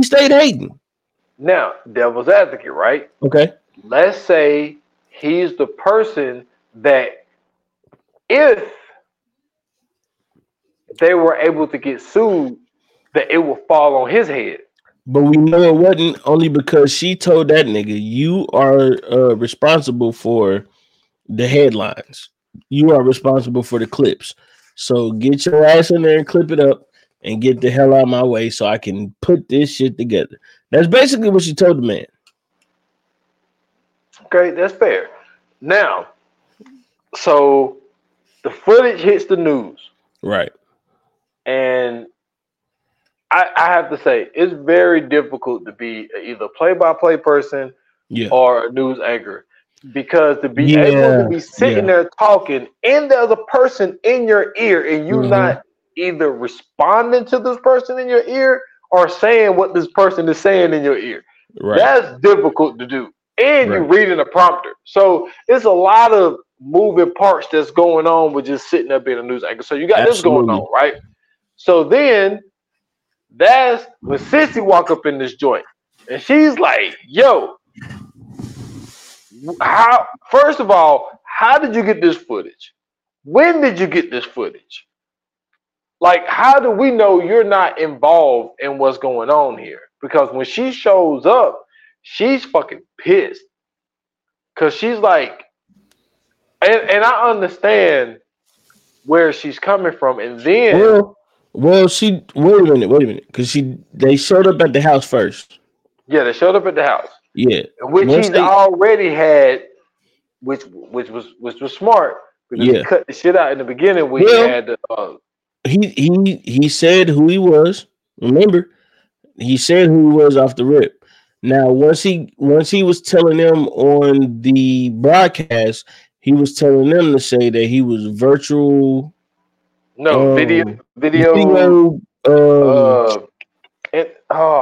Now, devil's advocate, right? Okay. Let's say he's the person that if they were able to get sued, that it will fall on his head. But we know it wasn't, only because she told that nigga, "You are responsible for the headlines. You are responsible for the clips. So get your ass in there and clip it up and get the hell out of my way so I can put this shit together." That's basically what she told the man. Okay, that's fair. Now, so the footage hits the news. Right. And I have to say, it's very difficult to be either play-by-play person or a news anchor, because to be able to be sitting there talking and there's a person in your ear and you not either responding to this person in your ear or saying what this person is saying in your ear. Right. That's difficult to do. And you're reading a prompter. So it's a lot of moving parts that's going on with just sitting up being a news anchor. So you got this going on, right? So then that's when Sissy walk up in this joint and she's like, "Yo, first of all, how did you get this footage? When did you get this footage? Like, how do we know you're not involved in what's going on here?" Because when she shows up, she's fucking pissed. Because she's like, and I understand where she's coming from. And then wait a minute. Because they showed up at the house first. Yeah, they showed up at the house. Yeah. Which he's already had, which was smart. Because he cut the shit out in the beginning when he had the he said who he was. Remember, he said who he was off the rip. Now, once he was telling them on the broadcast, he was telling them to say that he was virtual No, video. Video. It,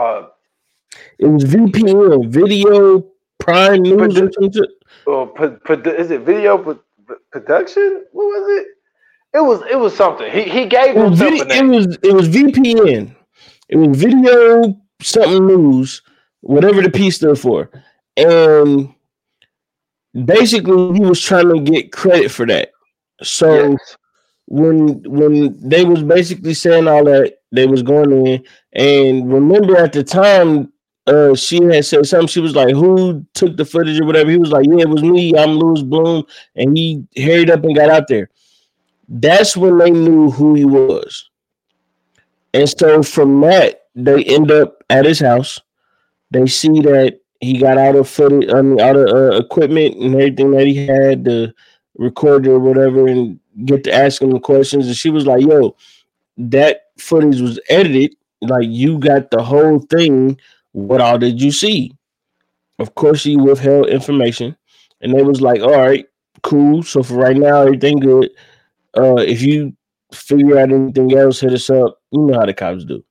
It was VPN, Video Prime News or something. is it video production? What was it? It was something. He gave himself a name. It was VPN. It was Video something News, whatever the P stood for, and basically he was trying to get credit for that. So Yes. when they was basically saying all that, they was going in, and remember at the time, she had said something. She was like, "Who took the footage or whatever?" He was like, "Yeah, it was me. I'm Louis Bloom," and he hurried up and got out there. That's when they knew who he was, and so from that, they end up at his house. They see that he got all the footage, all the equipment and everything that he had, the recorder or whatever, and get to ask him the questions. And she was like, "Yo, that footage was edited. Like, you got the whole thing. What all did you see?" Of course, he withheld information, and they was like, "All right, cool. So for right now, everything good. If you figure out anything else, hit us up." You know how the cops do.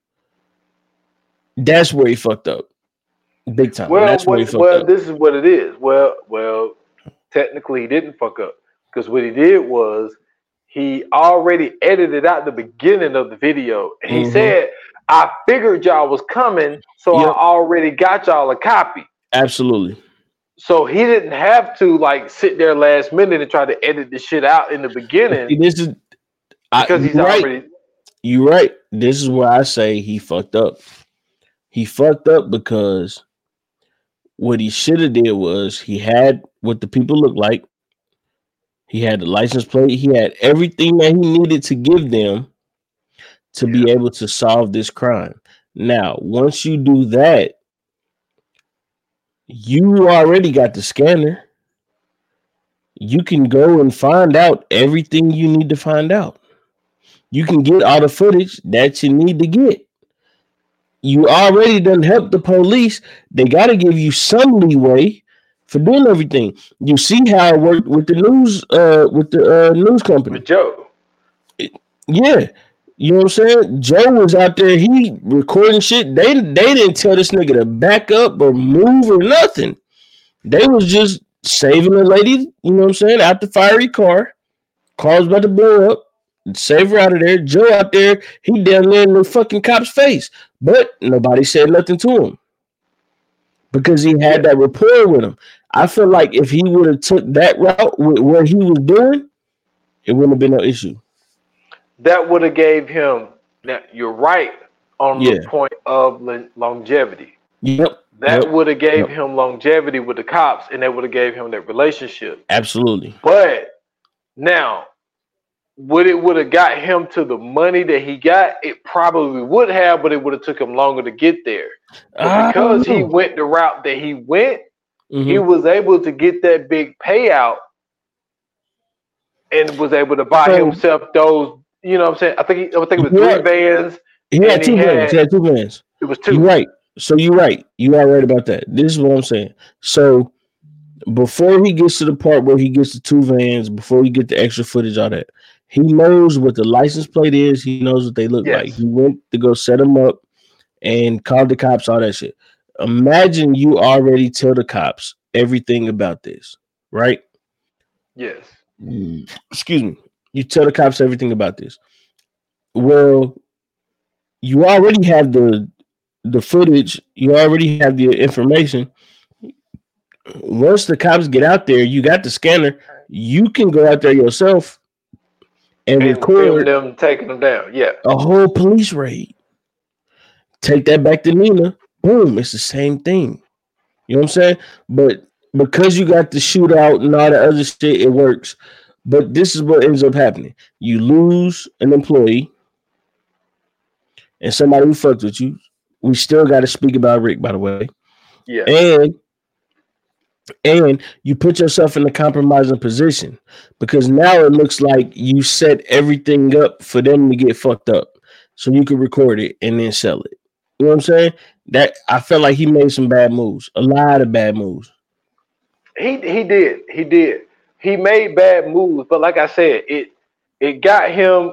That's where he fucked up, big time. That's where he fucked up. This is what it is. Well, technically he didn't fuck up because what he did was he already edited out the beginning of the video, and he said, "I figured y'all was coming, so I already got y'all a copy." Absolutely. So he didn't have to like sit there last minute and try to edit the shit out in the beginning. This is because he's already. You're right. This is where I say he fucked up. He fucked up because what he should have did was he had what the people look like. He had the license plate. He had everything that he needed to give them to be able to solve this crime. Now, once you do that, you already got the scanner. You can go and find out everything you need to find out. You can get all the footage that you need to get. You already done helped the police. They got to give you some leeway for doing everything. You see how it worked with the news, news company. With Joe. Yeah. You know what I'm saying? Joe was out there, he recording shit. They didn't tell this nigga to back up or move or nothing. They was just saving the lady, you know what I'm saying, out the fiery car. Car was about to blow up. Save her out of there. Joe out there, he down there in the fucking cop's face. But nobody said nothing to him. Because he had that rapport with him. I feel like if he would have took that route with what he was doing, it wouldn't have been no issue. That would have gave him. Now you're right on the point of longevity. Yep. That would have gave him longevity with the cops, and that would have gave him that relationship. Absolutely. But now, would have got him to the money that he got? It probably would have, but it would have took him longer to get there. But because he went the route that he went, he was able to get that big payout, and was able to buy himself those. You know what I'm saying? I think it was 3 vans. He had 2 vans. He had 2 vans. It was 2. You're right. So you're right. You are right about that. This is what I'm saying. So before he gets to the part where he gets the 2 vans, before he get the extra footage, all that, he knows what the license plate is. He knows what they look like. He went to go set them up and called the cops, all that shit. Imagine you already tell the cops everything about this, right? Yes. Excuse me. You tell the cops everything about this. Well, you already have the footage. You already have the information. Once the cops get out there, you got the scanner. You can go out there yourself and record them taking them down. Yeah. A whole police raid. Take that back to Nina. Boom. It's the same thing. You know what I'm saying? But because you got the shootout and all the other shit, it works. But this is what ends up happening. You lose an employee and somebody who fucked with you. We still got to speak about Rick, by the way. Yeah. And you put yourself in a compromising position because now it looks like you set everything up for them to get fucked up so you can record it and then sell it. You know what I'm saying? That I felt like he made some bad moves, a lot of bad moves. He did. He made bad moves, but like I said, it got him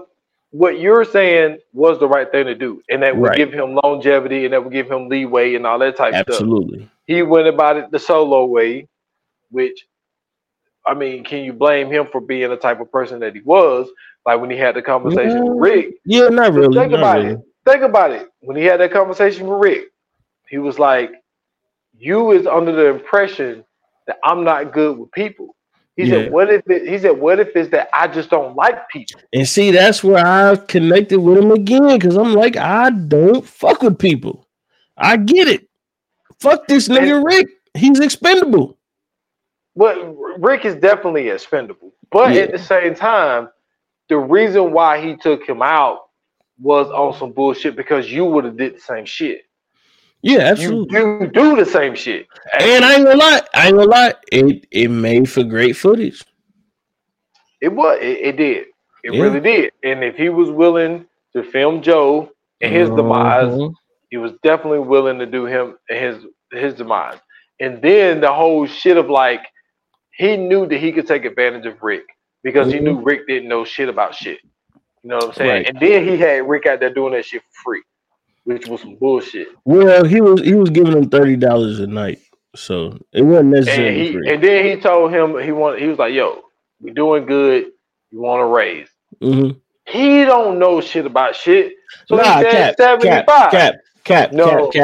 what you're saying was the right thing to do, and that would Right. give him longevity, and that would give him leeway, and all that type stuff. Absolutely. He went about it the solo way, which, I mean, can you blame him for being the type of person that he was? Like when he had the conversation with Rick. Yeah, not really. Think about it. When he had that conversation with Rick, he was like, "You is under the impression that I'm not good with people." He said, "What if it's that I just don't like people?" And see, that's where I connected with him again, because I'm like, I don't fuck with people. I get it. Fuck this nigga Rick. He's expendable. Well, Rick is definitely expendable, but at the same time, the reason why he took him out was on some bullshit because you would have did the same shit. Yeah, absolutely. You do the same shit. And I ain't gonna lie. It made for great footage. It did. It really did. And if he was willing to film Joe and his demise, he was definitely willing to do him and his demise. And then the whole shit of like, he knew that he could take advantage of Rick because he knew Rick didn't know shit about shit. You know what I'm saying? Right. And then he had Rick out there doing that shit for free, which was some bullshit. Well, he was giving him $30 a night, so it wasn't necessarily free. And then he told him he was like, "Yo, we doing good. You want a raise?" Mm-hmm. He don't know shit about shit. So he said 75. Cap.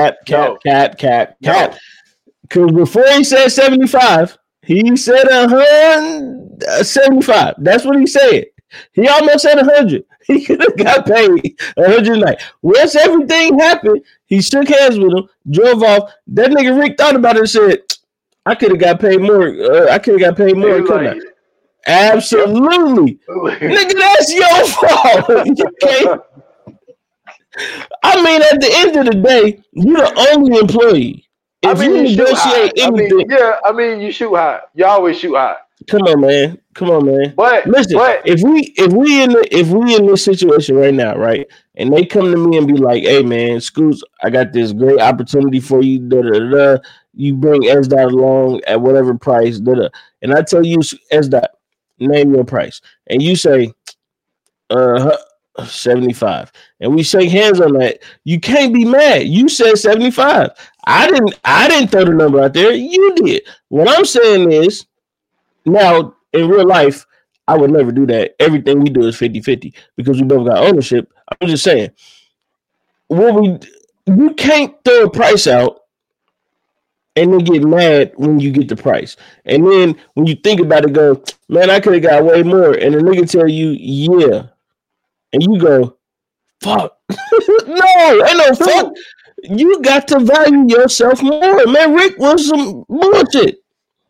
Because before he said 75, he said 75. That's what he said. He almost said 100. He could have got paid 100 a night. Once everything happened, he shook hands with him, drove off. That nigga Rick thought about it and said, I could have got paid more. Couldn't I? Absolutely. Nigga, that's your fault. You can't. I mean, at the end of the day, you're the only employee. If you negotiate anything, you shoot high. You always shoot high. Come on, man. But listen, if we in this situation right now, right, and they come to me and be like, "Hey, man, Scoots, I got this great opportunity for you. Da da da. You bring S Dot along at whatever price. Da da." And I tell you, S Dot, name your price, and you say, 75, and we shake hands on that. You can't be mad. You said 75. I didn't throw the number out there. You did. What I'm saying is, now in real life, I would never do that. Everything we do is 50-50 because we both got ownership. I'm just saying, you can't throw a price out and then get mad when you get the price. And then when you think about it, go, man, I could have got way more. And the nigga tell you, yeah. And you go, fuck. No, ain't no fuck. You got to value yourself more. Man, Rick was some bullshit.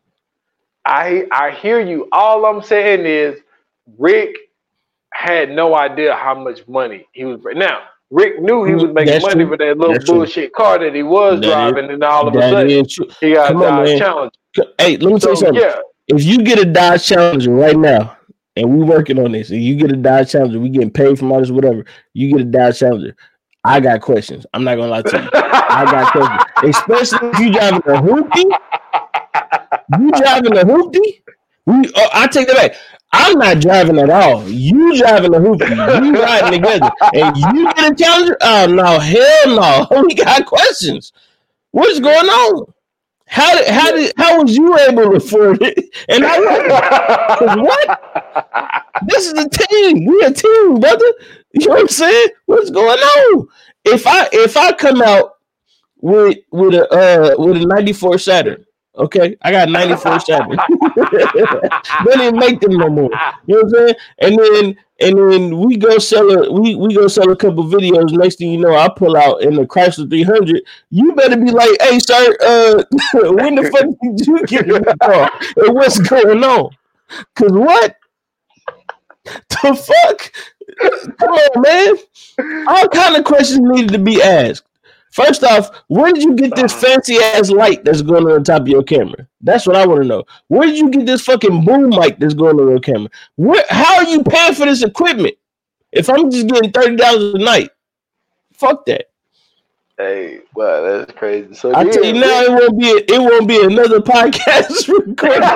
I hear you. All I'm saying is Rick had no idea how much money he was bringing. Now, Rick knew he was making money with that little bullshit car that he was driving, and all of a sudden he got a Dodge Challenger. Hey, let me tell you something. Yeah. If you get a Dodge Challenger right now, and we working on this, and you get a Dodge Challenger, we getting paid from all this, whatever, you get a Dodge Challenger, I got questions. I'm not gonna lie to you. I got questions. Especially if you driving a hoopty. You driving a hoopty? I take that back. I'm not driving at all. You driving a hoopty. You riding together. And you get a Challenger? Oh, no. Hell no. We got questions. What's going on? How was you able to afford it? And I wasn't. What? This is a team. We a team, brother. You know what I'm saying? What's going on? If I come out with a 94 Saturn, okay, I got 94 Saturn. Don't even make them no more. You know what I'm saying? And then we go sell a couple videos. Next thing you know, I pull out in the Chrysler 300. You better be like, hey, sir, when the fuck did you get in the car? And what's going on? Cause what? The fuck? Come on, man. All kind of questions needed to be asked. First off, where did you get this fancy ass light that's going on the top of your camera? That's what I want to know. Where did you get this fucking boom mic that's going on your camera? How are you paying for this equipment? If I'm just getting $30 a night, fuck that. Hey, wow, that's crazy. So I tell you now, it won't be another podcast recording.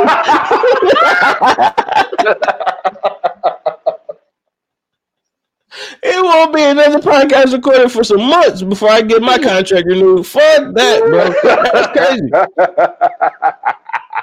It won't be another podcast recorded for some months before I get my contract renewed. Fuck that, bro. That's crazy.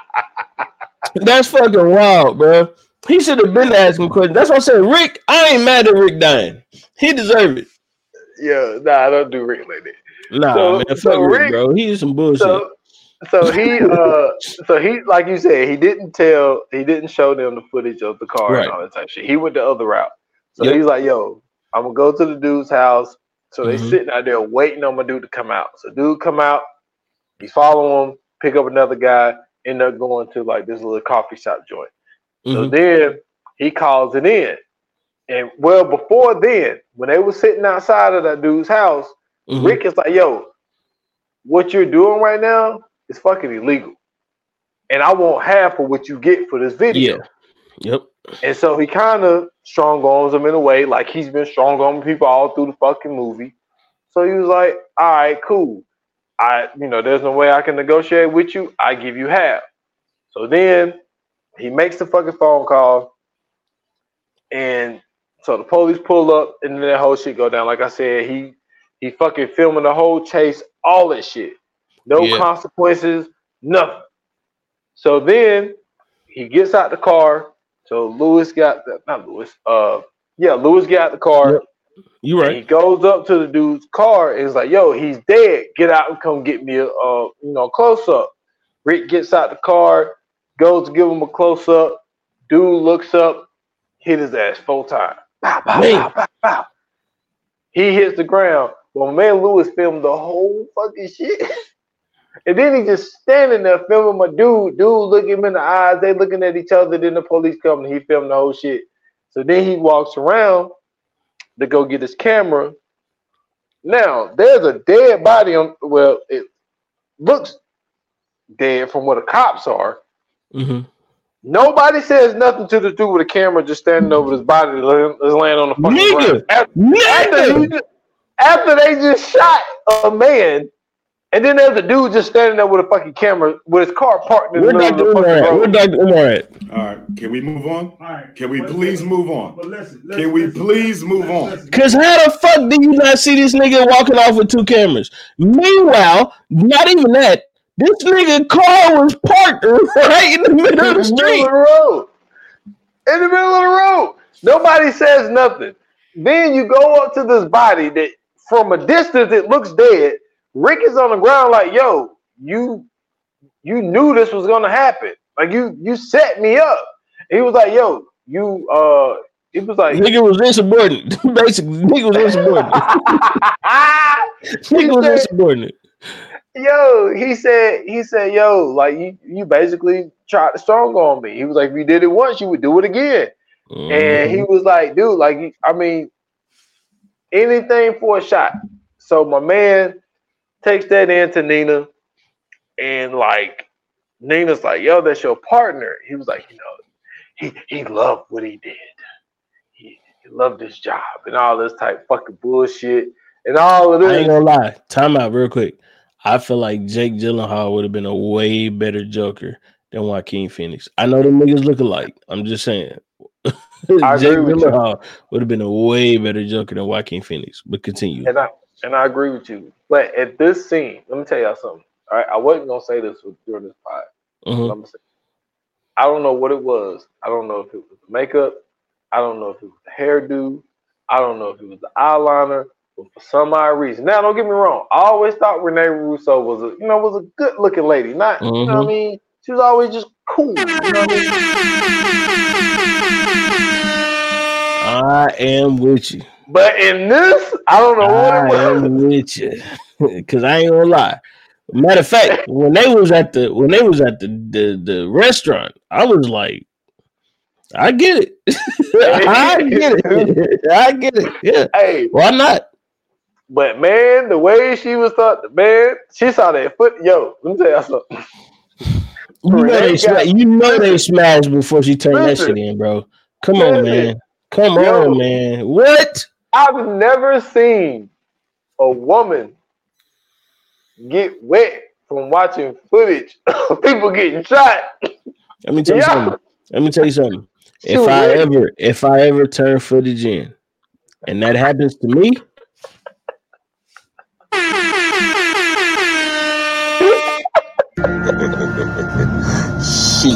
That's fucking wild, bro. He should have been asking questions. That's what I said. Rick, I ain't mad at Rick dying. He deserved it. Yeah, nah, I don't do Rick like that. Nah, man, fuck Rick, bro. He's some bullshit. So he, like you said, he didn't show them the footage of the car and all that type of shit. He went the other route. So he's like, yo, I'm gonna go to the dude's house. So they sitting out there waiting on my dude to come out. So dude come out, he follow him, pick up another guy, end up going to like this little coffee shop joint. So then he calls it in. And well, before then, when they were sitting outside of that dude's house, Rick is like, yo, what you're doing right now is fucking illegal. And I want half of what you get for this video. Yeah. Yep. And so he kind of strong arms him in a way, like he's been strong arming people all through the fucking movie. So he was like, all right, cool. There's no way I can negotiate with you. I give you half. So then he makes the fucking phone call. And so the police pull up and then that whole shit go down. Like I said, he fucking filming the whole chase, all that shit. No consequences, nothing. So then he gets out the car. So Lewis got the Lewis got out the car. Yep. You right. He goes up to the dude's car and is like, yo, he's dead. Get out and come get me a close up. Rick gets out the car, goes to give him a close up. Dude looks up, hit his ass 4 times. Bow, bow, bow, bow, bow. He hits the ground. Well, man, Lewis filmed the whole fucking shit. And then he just standing there filming my dude. Dude looking him in the eyes. They looking at each other. Then the police come and he filmed the whole shit. So then he walks around to go get his camera. Now, there's a dead body on, well, it looks dead from where the cops are. Nobody says nothing to the dude with a camera just standing over his body that's laying on the fucking ground. After they just shot a man, and then there's a dude just standing there with a fucking camera with his car parked in the middle of the fucking road. Where Dr. Umar at? All right, can we move on? All right, can we please move on? Can we please move on? Because how the fuck do you not see this nigga walking off with 2 cameras? Meanwhile, not even that, this nigga car was parked right in the middle of the street. In the middle of the road. Nobody says nothing. Then you go up to this body that from a distance it looks dead. Rick is on the ground like, yo, you knew this was gonna happen. Like you set me up. He was like, yo, he was like, nigga was insubordinate. Basically, nigga was insubordinate. Nigga was insubordinate. Yo, he said, yo, like you basically tried to strong on me. He was like, if you did it once, you would do it again. And he was like, dude, like, I mean, anything for a shot. So my man takes that in to Nina, and like Nina's like, yo, that's your partner. He was like, he loved what he did. He loved his job and all this type fucking bullshit and all of this. I ain't gonna lie. Time out real quick. I feel like Jake Gyllenhaal would have been a way better Joker than Joaquin Phoenix. I know them niggas look alike. I'm just saying. Jake Gyllenhaal would have been a way better Joker than Joaquin Phoenix. But continue. And I agree with you. But at this scene, let me tell y'all something. All right, I wasn't gonna say this during this pod. I'm gonna say, I don't know what it was. I don't know if it was the makeup. I don't know if it was the hairdo. I don't know if it was the eyeliner. But for some odd reason, now don't get me wrong. I always thought Renee Russo was a good looking lady. Not you know what I mean. She was always just cool. You know what I mean? I am with you. But in this, I don't know what I am with you. Cause I ain't gonna lie. Matter of fact, when they was at the restaurant, I was like, I get it. I get it. Yeah. Hey, why not? But man, the way she was she saw that foot. Yo, let me tell you something. You know they smashed before she turned that shit in, bro. Come on, man. Come on, man. What? I've never seen a woman get wet from watching footage of people getting shot. Let me tell you something. If I ever turn footage in, and that happens to me, she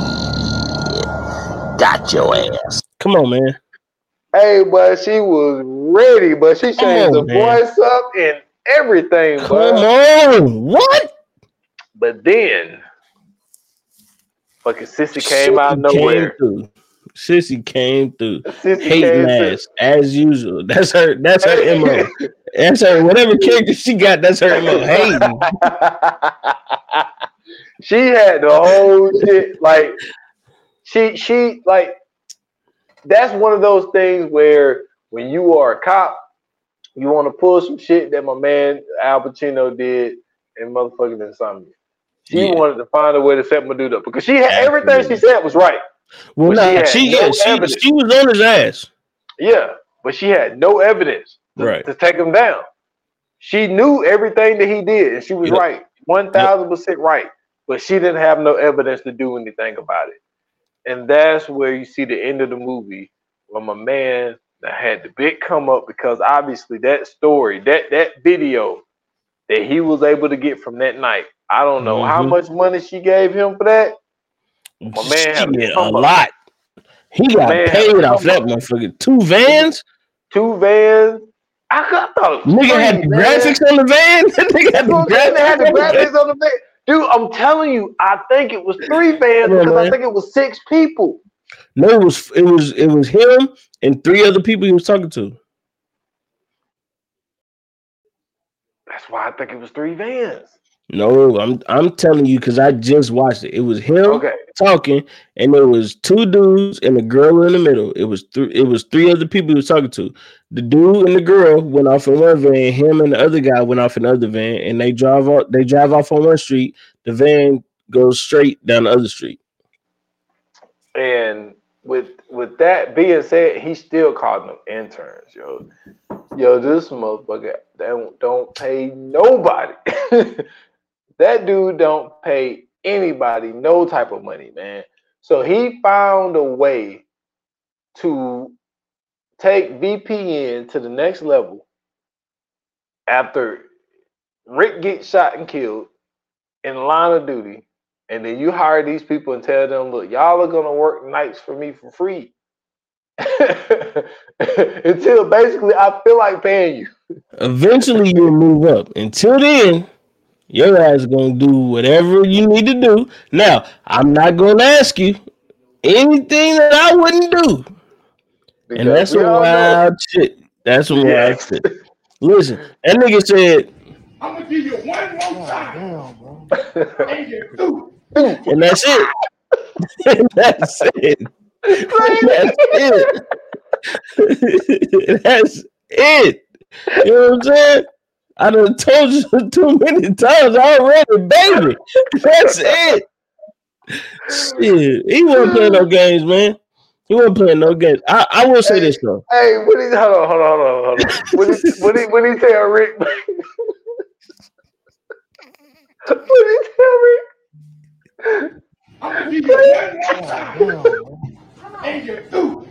got your ass. Come on, man. Hey, but she was ready, but she changed the voice up and everything. Come on, what? But then, fucking Sissy came out of nowhere. Sissy came through. Hating ass as usual. That's her MO. That's her. Whatever character she got, that's her MO. Hating. She had the whole shit. Like she like. That's one of those things where when you are a cop, you want to pull some shit that my man Al Pacino did in motherfucking Insomnia. She wanted to find a way to set my dude up because she had everything she said was right. Well, she was on his ass. Yeah, but she had no evidence to take him down. She knew everything that he did, and she was right, 1,000% right. But she didn't have no evidence to do anything about it. And that's where you see the end of the movie, where my man had the big come up because obviously that story, that video that he was able to get from that night. I don't know how much money she gave him for that. My man had a lot. He got paid off that motherfucker. 2 vans. I thought nigga had the graphics on the van. Nigga had the graphics on the van. Dude, I'm telling you, I think it was 3 vans because I think it was 6 people. No, it was him and 3 other people he was talking to. That's why I think it was 3 vans. No, I'm telling you because I just watched it. It was him talking, and there was 2 dudes and a girl in the middle. It was 3 other people he was talking to. The dude and the girl went off in one van. Him and the other guy went off in the other van, and they drive off on one street. The van goes straight down the other street. And with that being said, he still called them interns, yo. This motherfucker don't pay nobody. That dude don't pay anybody no type of money, man. So he found a way to take VPN to the next level after Rick gets shot and killed in line of duty. And then you hire these people and tell them, look, y'all are going to work nights for me for free. Until basically I feel like paying you. Eventually you'll move up. Until then, your ass is going to do whatever you need to do. Now, I'm not going to ask you anything that I wouldn't do. Because and that's some wild shit. That's some wild shit. Listen, that nigga said, I'm going to give you one more time. And you're through. And that's it. And that's it. That's it. You know what I'm saying? I done told you too many times already, baby. That's it. Shit. He wasn't playing no games, man. He wasn't playing no games. I will say this though. Hey, hold on. When he tell Rick, I'm gonna give you one more time. And you're through.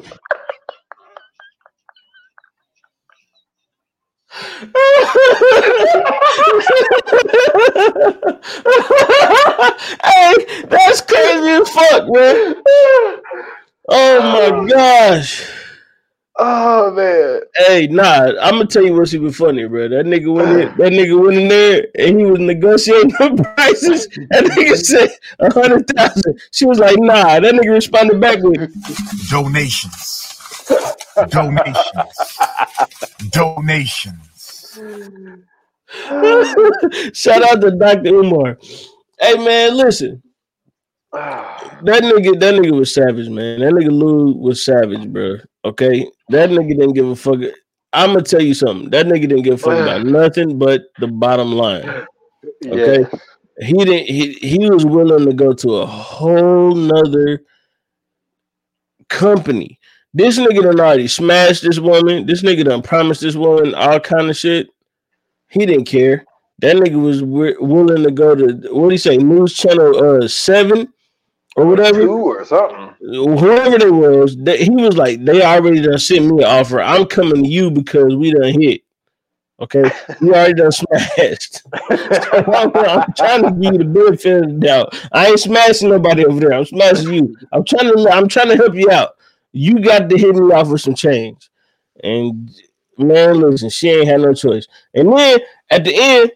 Hey, that's crazy as fuck, man. Oh my gosh. Oh man. Hey, nah, I'm gonna tell you what's even funny, bro. That nigga went in there and he was negotiating the prices. That nigga said 100,000. She was like, nah. That nigga responded back with donations. Shout out to Dr. Umar. Hey man, listen. That nigga was savage, man. That nigga Lou was savage, bro. Okay, that nigga didn't give a fuck. I'm gonna tell you something. That nigga didn't give a fuck about nothing but the bottom line. Okay, he didn't. He was willing to go to a whole nother company. This nigga done already smashed this woman. This nigga done promised this woman all kind of shit. He didn't care. That nigga was willing to go to what do you say, News Channel 7 or whatever. 2 or something. Whoever it was, he was like, they already done sent me an offer. I'm coming to you because we done hit. Okay, we already done smashed. So I'm trying to give you the benefit of the doubt. I ain't smashing nobody over there. I'm smashing you. I'm trying to help you out. You got to hit me off with some change. And man, listen, she ain't had no choice. And then at the end,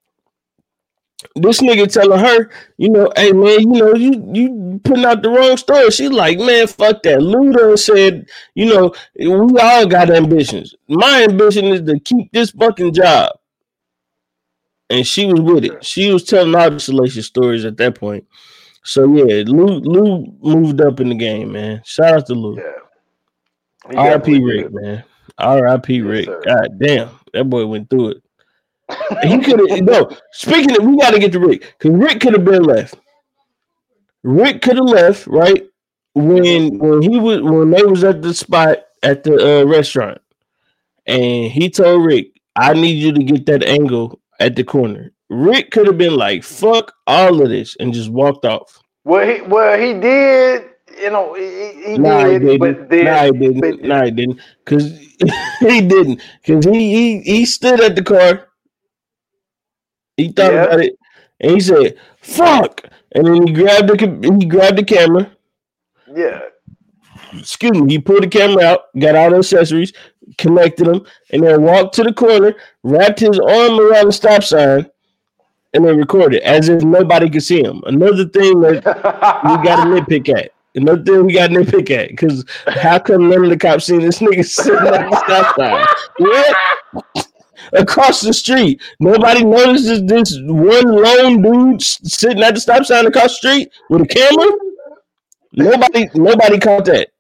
this nigga telling her, hey man, you putting out the wrong story. She like, man, fuck that. Luda said, we all got ambitions. My ambition is to keep this fucking job. And she was with it. She was telling all the salacious stories at that point. So yeah, Lou moved up in the game, man. Shout out to Lou. Yeah. R.I.P. Rick, man. R.I.P. Rick. Sir. God damn, that boy went through it. He could have speaking of, we got to get to Rick because Rick could have been left. Rick could have left right when they was at the spot at the restaurant, and he told Rick, "I need you to get that angle at the corner." Rick could have been like, "Fuck all of this," and just walked off. Well, he did. He did. He didn't. Because he didn't. Because he stood at the car. He thought about it, and he said, "Fuck!" And then he grabbed the camera. Yeah. Excuse me. He pulled the camera out, got all the accessories, connected them, and then walked to the corner, wrapped his arm around the stop sign, and then recorded as if nobody could see him. Another thing that we got to nitpick at. Because how come none of the cops seen this nigga sitting at the stop sign? What? Across the street. Nobody notices this one lone dude sitting at the stop sign across the street with a camera? Nobody caught that.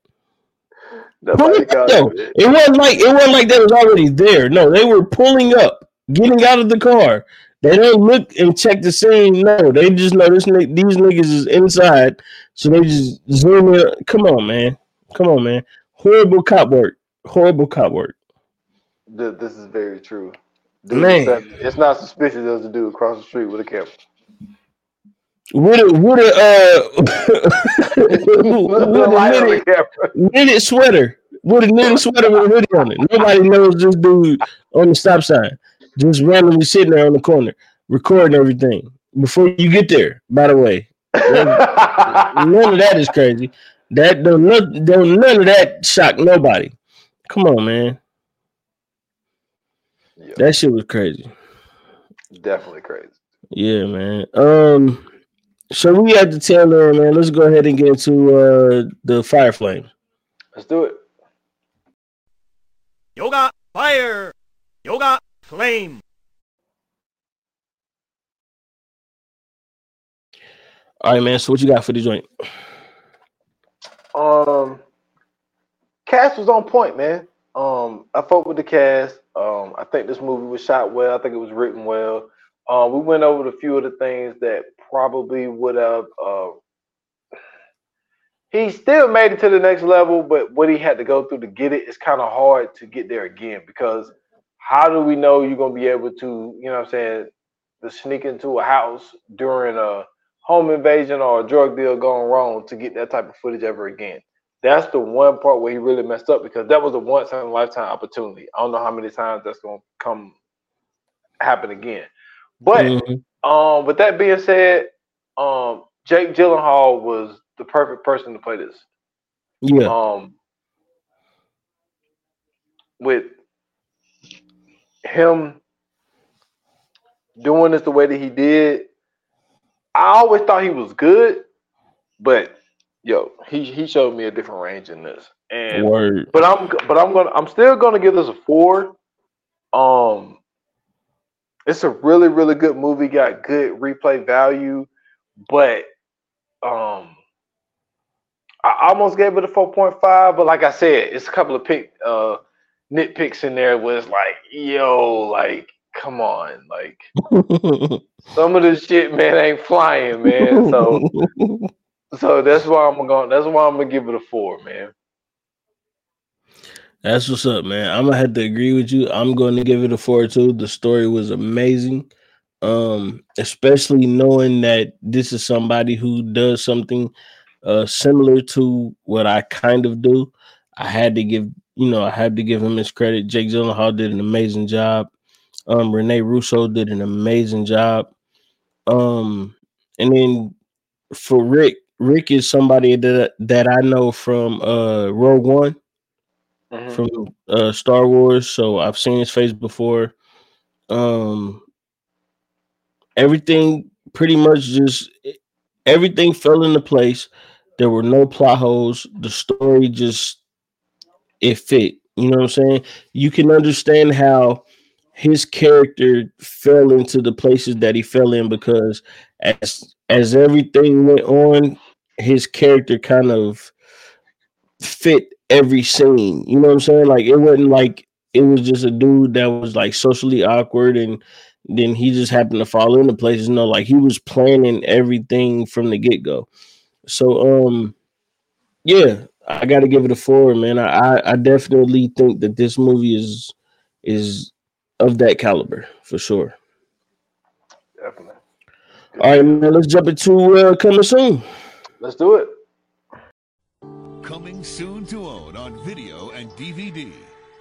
It wasn't like that was already there. No, they were pulling up, getting out of the car. They don't look and check the scene. No, they just know these niggas is inside, so they just zoom in. Come on, man. Horrible cop work. This is very true. Dude, man, it's not suspicious as a dude across the street with a camera. With a knitted sweater. With a knitted sweater with a hoodie on it. Nobody knows this dude on the stop sign. Just randomly sitting there on the corner, recording everything. Before you get there, by the way. None of that is crazy. Don't none of that shock nobody. Come on, man. Yeah. That shit was crazy. Definitely crazy. Yeah, man. So we at the tail end, man. Let's go ahead and get into the Fire Flame. Let's do it. Yoga Fire. Yoga Flame. All right, man. So what you got for the joint? Cast was on point, man. I fought with the cast. I think this movie was shot well. I think it was written well. We went over a few of the things that probably would have. He still made it to the next level, but what he had to go through to get it is kind of hard to get there again. Because how do we know you're gonna be able to, to sneak into a house during a home invasion or a drug deal going wrong to get that type of footage ever again? That's the one part where he really messed up, because that was a once in a lifetime opportunity. I don't know how many times that's gonna happen again. But with that being said, Jake Gyllenhaal was the perfect person to play this. Yeah. With him doing this the way that he did, I always thought he was good, but he showed me a different range in this. And Word. But I'm still gonna give this a 4. It's a really, really good movie, got good replay value, but I almost gave it a 4.5, but like I said, it's a couple of nitpicks in there where it's like, come on, like some of this shit, man, ain't flying, man. So that's why I'm gonna give it a 4, man. That's what's up, man. I'm gonna have to agree with you. I'm going to give it a 4 too. The story was amazing, especially knowing that this is somebody who does something similar to what I kind of do. I had to give him his credit. Jake Gyllenhaal did an amazing job. Rene Russo did an amazing job. And then for Rick is somebody that I know from Rogue One, from Star Wars. So I've seen his face before. Everything pretty much just everything fell into place. There were no plot holes. The story just it fit. You know what I'm saying? You can understand how his character fell into the places that he fell in because as everything went on, his character kind of fit every scene. You know what I'm saying? Like it wasn't like it was just a dude that was like socially awkward and then he just happened to fall into places. No, like he was planning everything from the get go. So yeah, I got to give it a 4, man. I definitely think that this movie is of that caliber for sure. Definitely. All right, man. Let's jump into coming soon. Let's do it. Coming soon to own on video and DVD.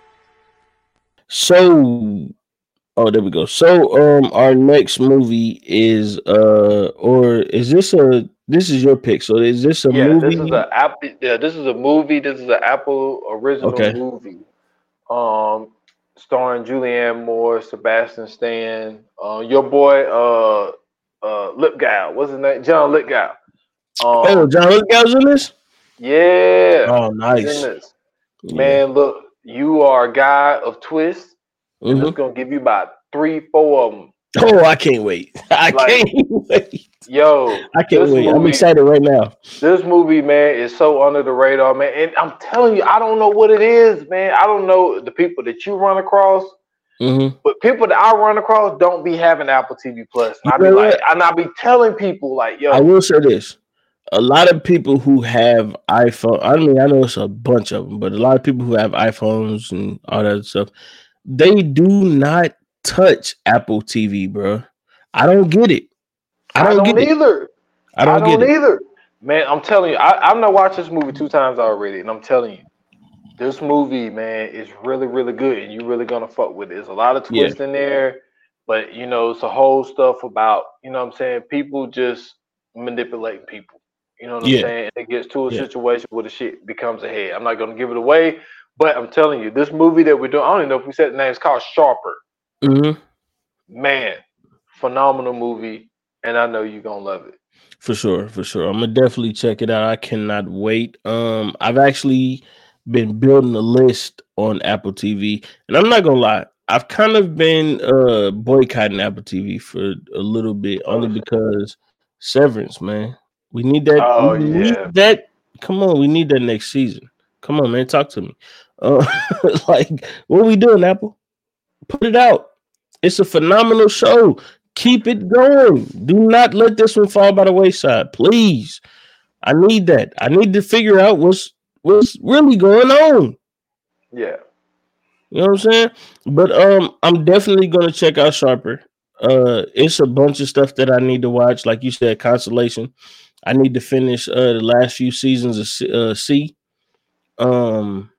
So, there we go. So, our next movie is or is this is your pick? So, is this a movie? This is a movie. This is an Apple original movie. Starring Julianne Moore, Sebastian Stan, your boy, Lithgow. What's his name? John Lithgow. John Lithgow's in this? Yeah. Oh, nice. Man, look, you are a guy of twists. Mm-hmm. It's gonna give you about 3-4 of them. Oh, I can't wait. I can't wait. Yo, I can't wait. I'm excited right now. This movie, man, is so under the radar, man. And I'm telling you, I don't know what it is, man. I don't know the people that you run across, but people that I run across don't be having Apple TV Plus. And I be telling people, like, yo. I will say this. A lot of people who have iPhone, I mean, I know it's a bunch of them, but a lot of people who have iPhones and all that stuff, they do not touch Apple TV, bro. I don't get it. I don't either. I don't either. Man, I'm telling you, I've not watched this movie 2 times already, and I'm telling you, this movie, man, is really, really good, and you're really gonna fuck with it. There's a lot of twists in there, but you know, it's a whole stuff about, you know what I'm saying, people just manipulating people. You know what I'm saying? It gets to a situation where the shit becomes a head. I'm not gonna give it away, but I'm telling you, this movie that we're doing, I don't even know if we said the name. It's called Sharper. Man, phenomenal movie, and I know you're gonna love it. For sure. I'm gonna definitely check it out. I cannot wait. I've actually been building a list on Apple TV, and I'm not gonna lie, I've kind of been boycotting Apple TV for a little bit, only because Severance, man. We need that. Need that. Come on, we need that next season. Come on, man, talk to me. Like, what are we doing, Apple? Put it out. It's a phenomenal show. Keep it going. Do not let this one fall by the wayside, please. I need that. I need to figure out what's really going on. Yeah. You know what I'm saying? But I'm definitely gonna check out Sharper. It's a bunch of stuff that I need to watch. Like you said, Constellation. I need to finish the last few seasons of C. You know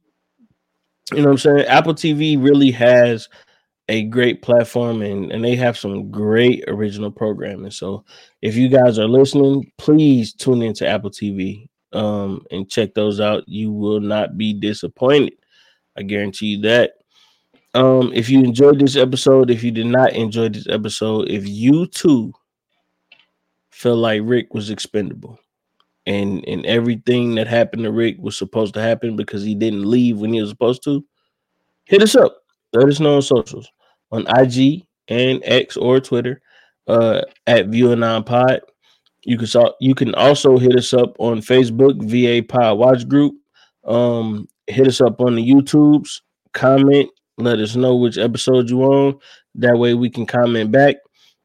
what I'm saying? Apple TV really has a great platform and they have some great original programming. So if you guys are listening, please tune into Apple TV and check those out. You will not be disappointed. I guarantee you that. If you enjoyed this episode, if you did not enjoy this episode, if you too felt like Rick was expendable and everything that happened to Rick was supposed to happen because he didn't leave when he was supposed to, hit us up. Let us know on socials, on IG and X or Twitter at ViewAnon You can also hit us up on Facebook, VA Pod Watch Group. Hit us up on the YouTubes, comment, let us know which episode you on. That way we can comment back.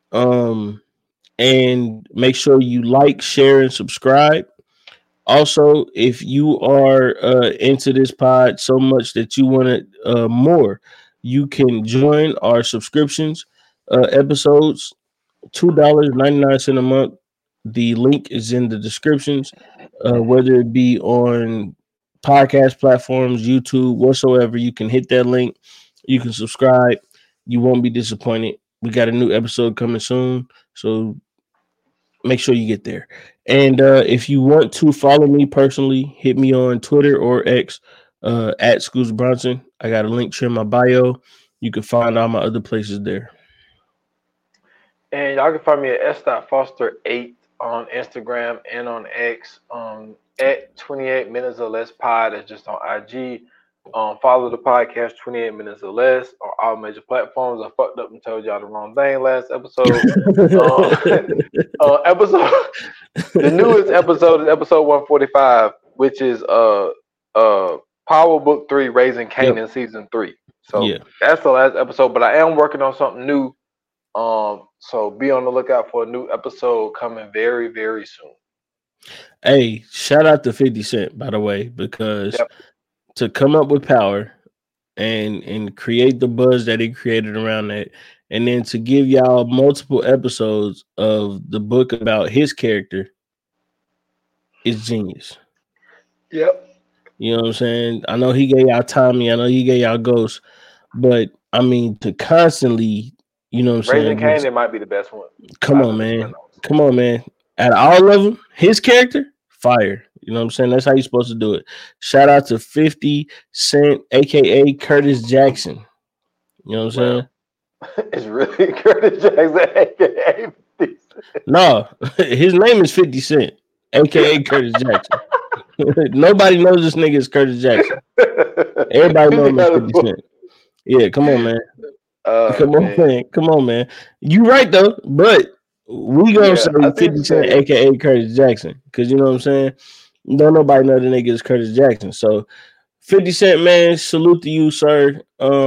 And make sure you like, share, and subscribe. Also, if you are into this pod so much that you want it more, you can join our subscriptions episodes, $2.99 a month. The link is in the descriptions, whether it be on podcast platforms, YouTube, whatsoever. You can hit that link. You can subscribe. You won't be disappointed. We got a new episode coming soon, so make sure you get there. And if you want to follow me personally, hit me on Twitter or X at Scoots Bronson. I got a link to in my bio. You can find all my other places there. And y'all can find me at s.foster8 on Instagram and on X. At 28 minutes or less pod. That's just on IG. Follow the podcast 28 minutes or less on all major platforms. I fucked up and told y'all the wrong thing last episode. The newest episode is episode 145, which is Power Book 3, Raising Canaan, season 3. So that's the last episode, but I am working on something new. So be on the lookout for a new episode coming very, very soon. Hey, shout out to 50 Cent, by the way, because to come up with Power and create the buzz that he created around that, and then to give y'all multiple episodes of the book about his character is genius. Yep. You know what I'm saying? I know he gave y'all Tommy, I know he gave y'all Ghost, but I mean to constantly, you know what I'm saying? Raising Canaan might be the best one. Come on, man. Come on, man. At all of them, his character, fire. You know what I'm saying? That's how you're supposed to do it. Shout out to 50 Cent, a.k.a. Curtis Jackson. You know what I'm saying? It's really Curtis Jackson, a.k.a. 50 Cent. No, his name is 50 Cent, a.k.a. Curtis Jackson. Nobody knows this nigga is Curtis Jackson. Everybody knows him as 50 Cent. Yeah, come on, man. Come on, man. You right, though, but we gonna say 50 Cent, aka Curtis Jackson, because you know what I'm saying. Don't nobody know the nigga is Curtis Jackson. So 50 Cent, man, salute to you, sir.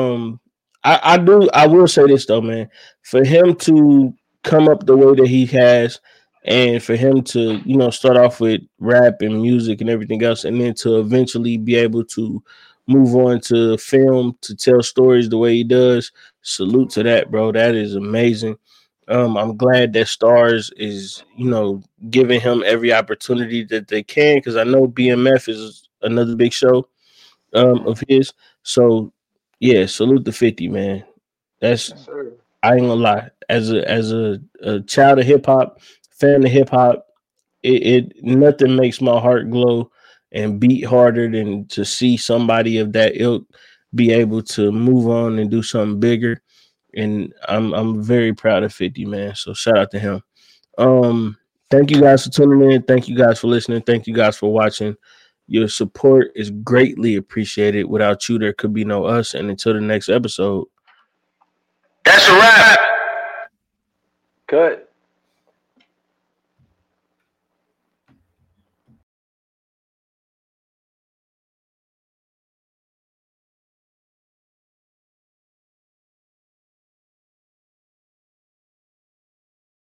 I will say this though, man. For him to come up the way that he has, and for him to, you know, start off with rap and music and everything else, and then to eventually be able to move on to film, to tell stories the way he does, salute to that, bro. That is amazing. I'm glad that Stars is, you know, giving him every opportunity that they can, because I know BMF is another big show of his. So yeah, salute to 50, man. That's I ain't gonna lie. As a child of hip hop, fan of hip hop, it nothing makes my heart glow and beat harder than to see somebody of that ilk be able to move on and do something bigger. And I'm very proud of 50, man. So shout out to him. Thank you guys for tuning in. Thank you guys for listening. Thank you guys for watching. Your support is greatly appreciated. Without you, there could be no us. And until the next episode. That's a wrap. Cut.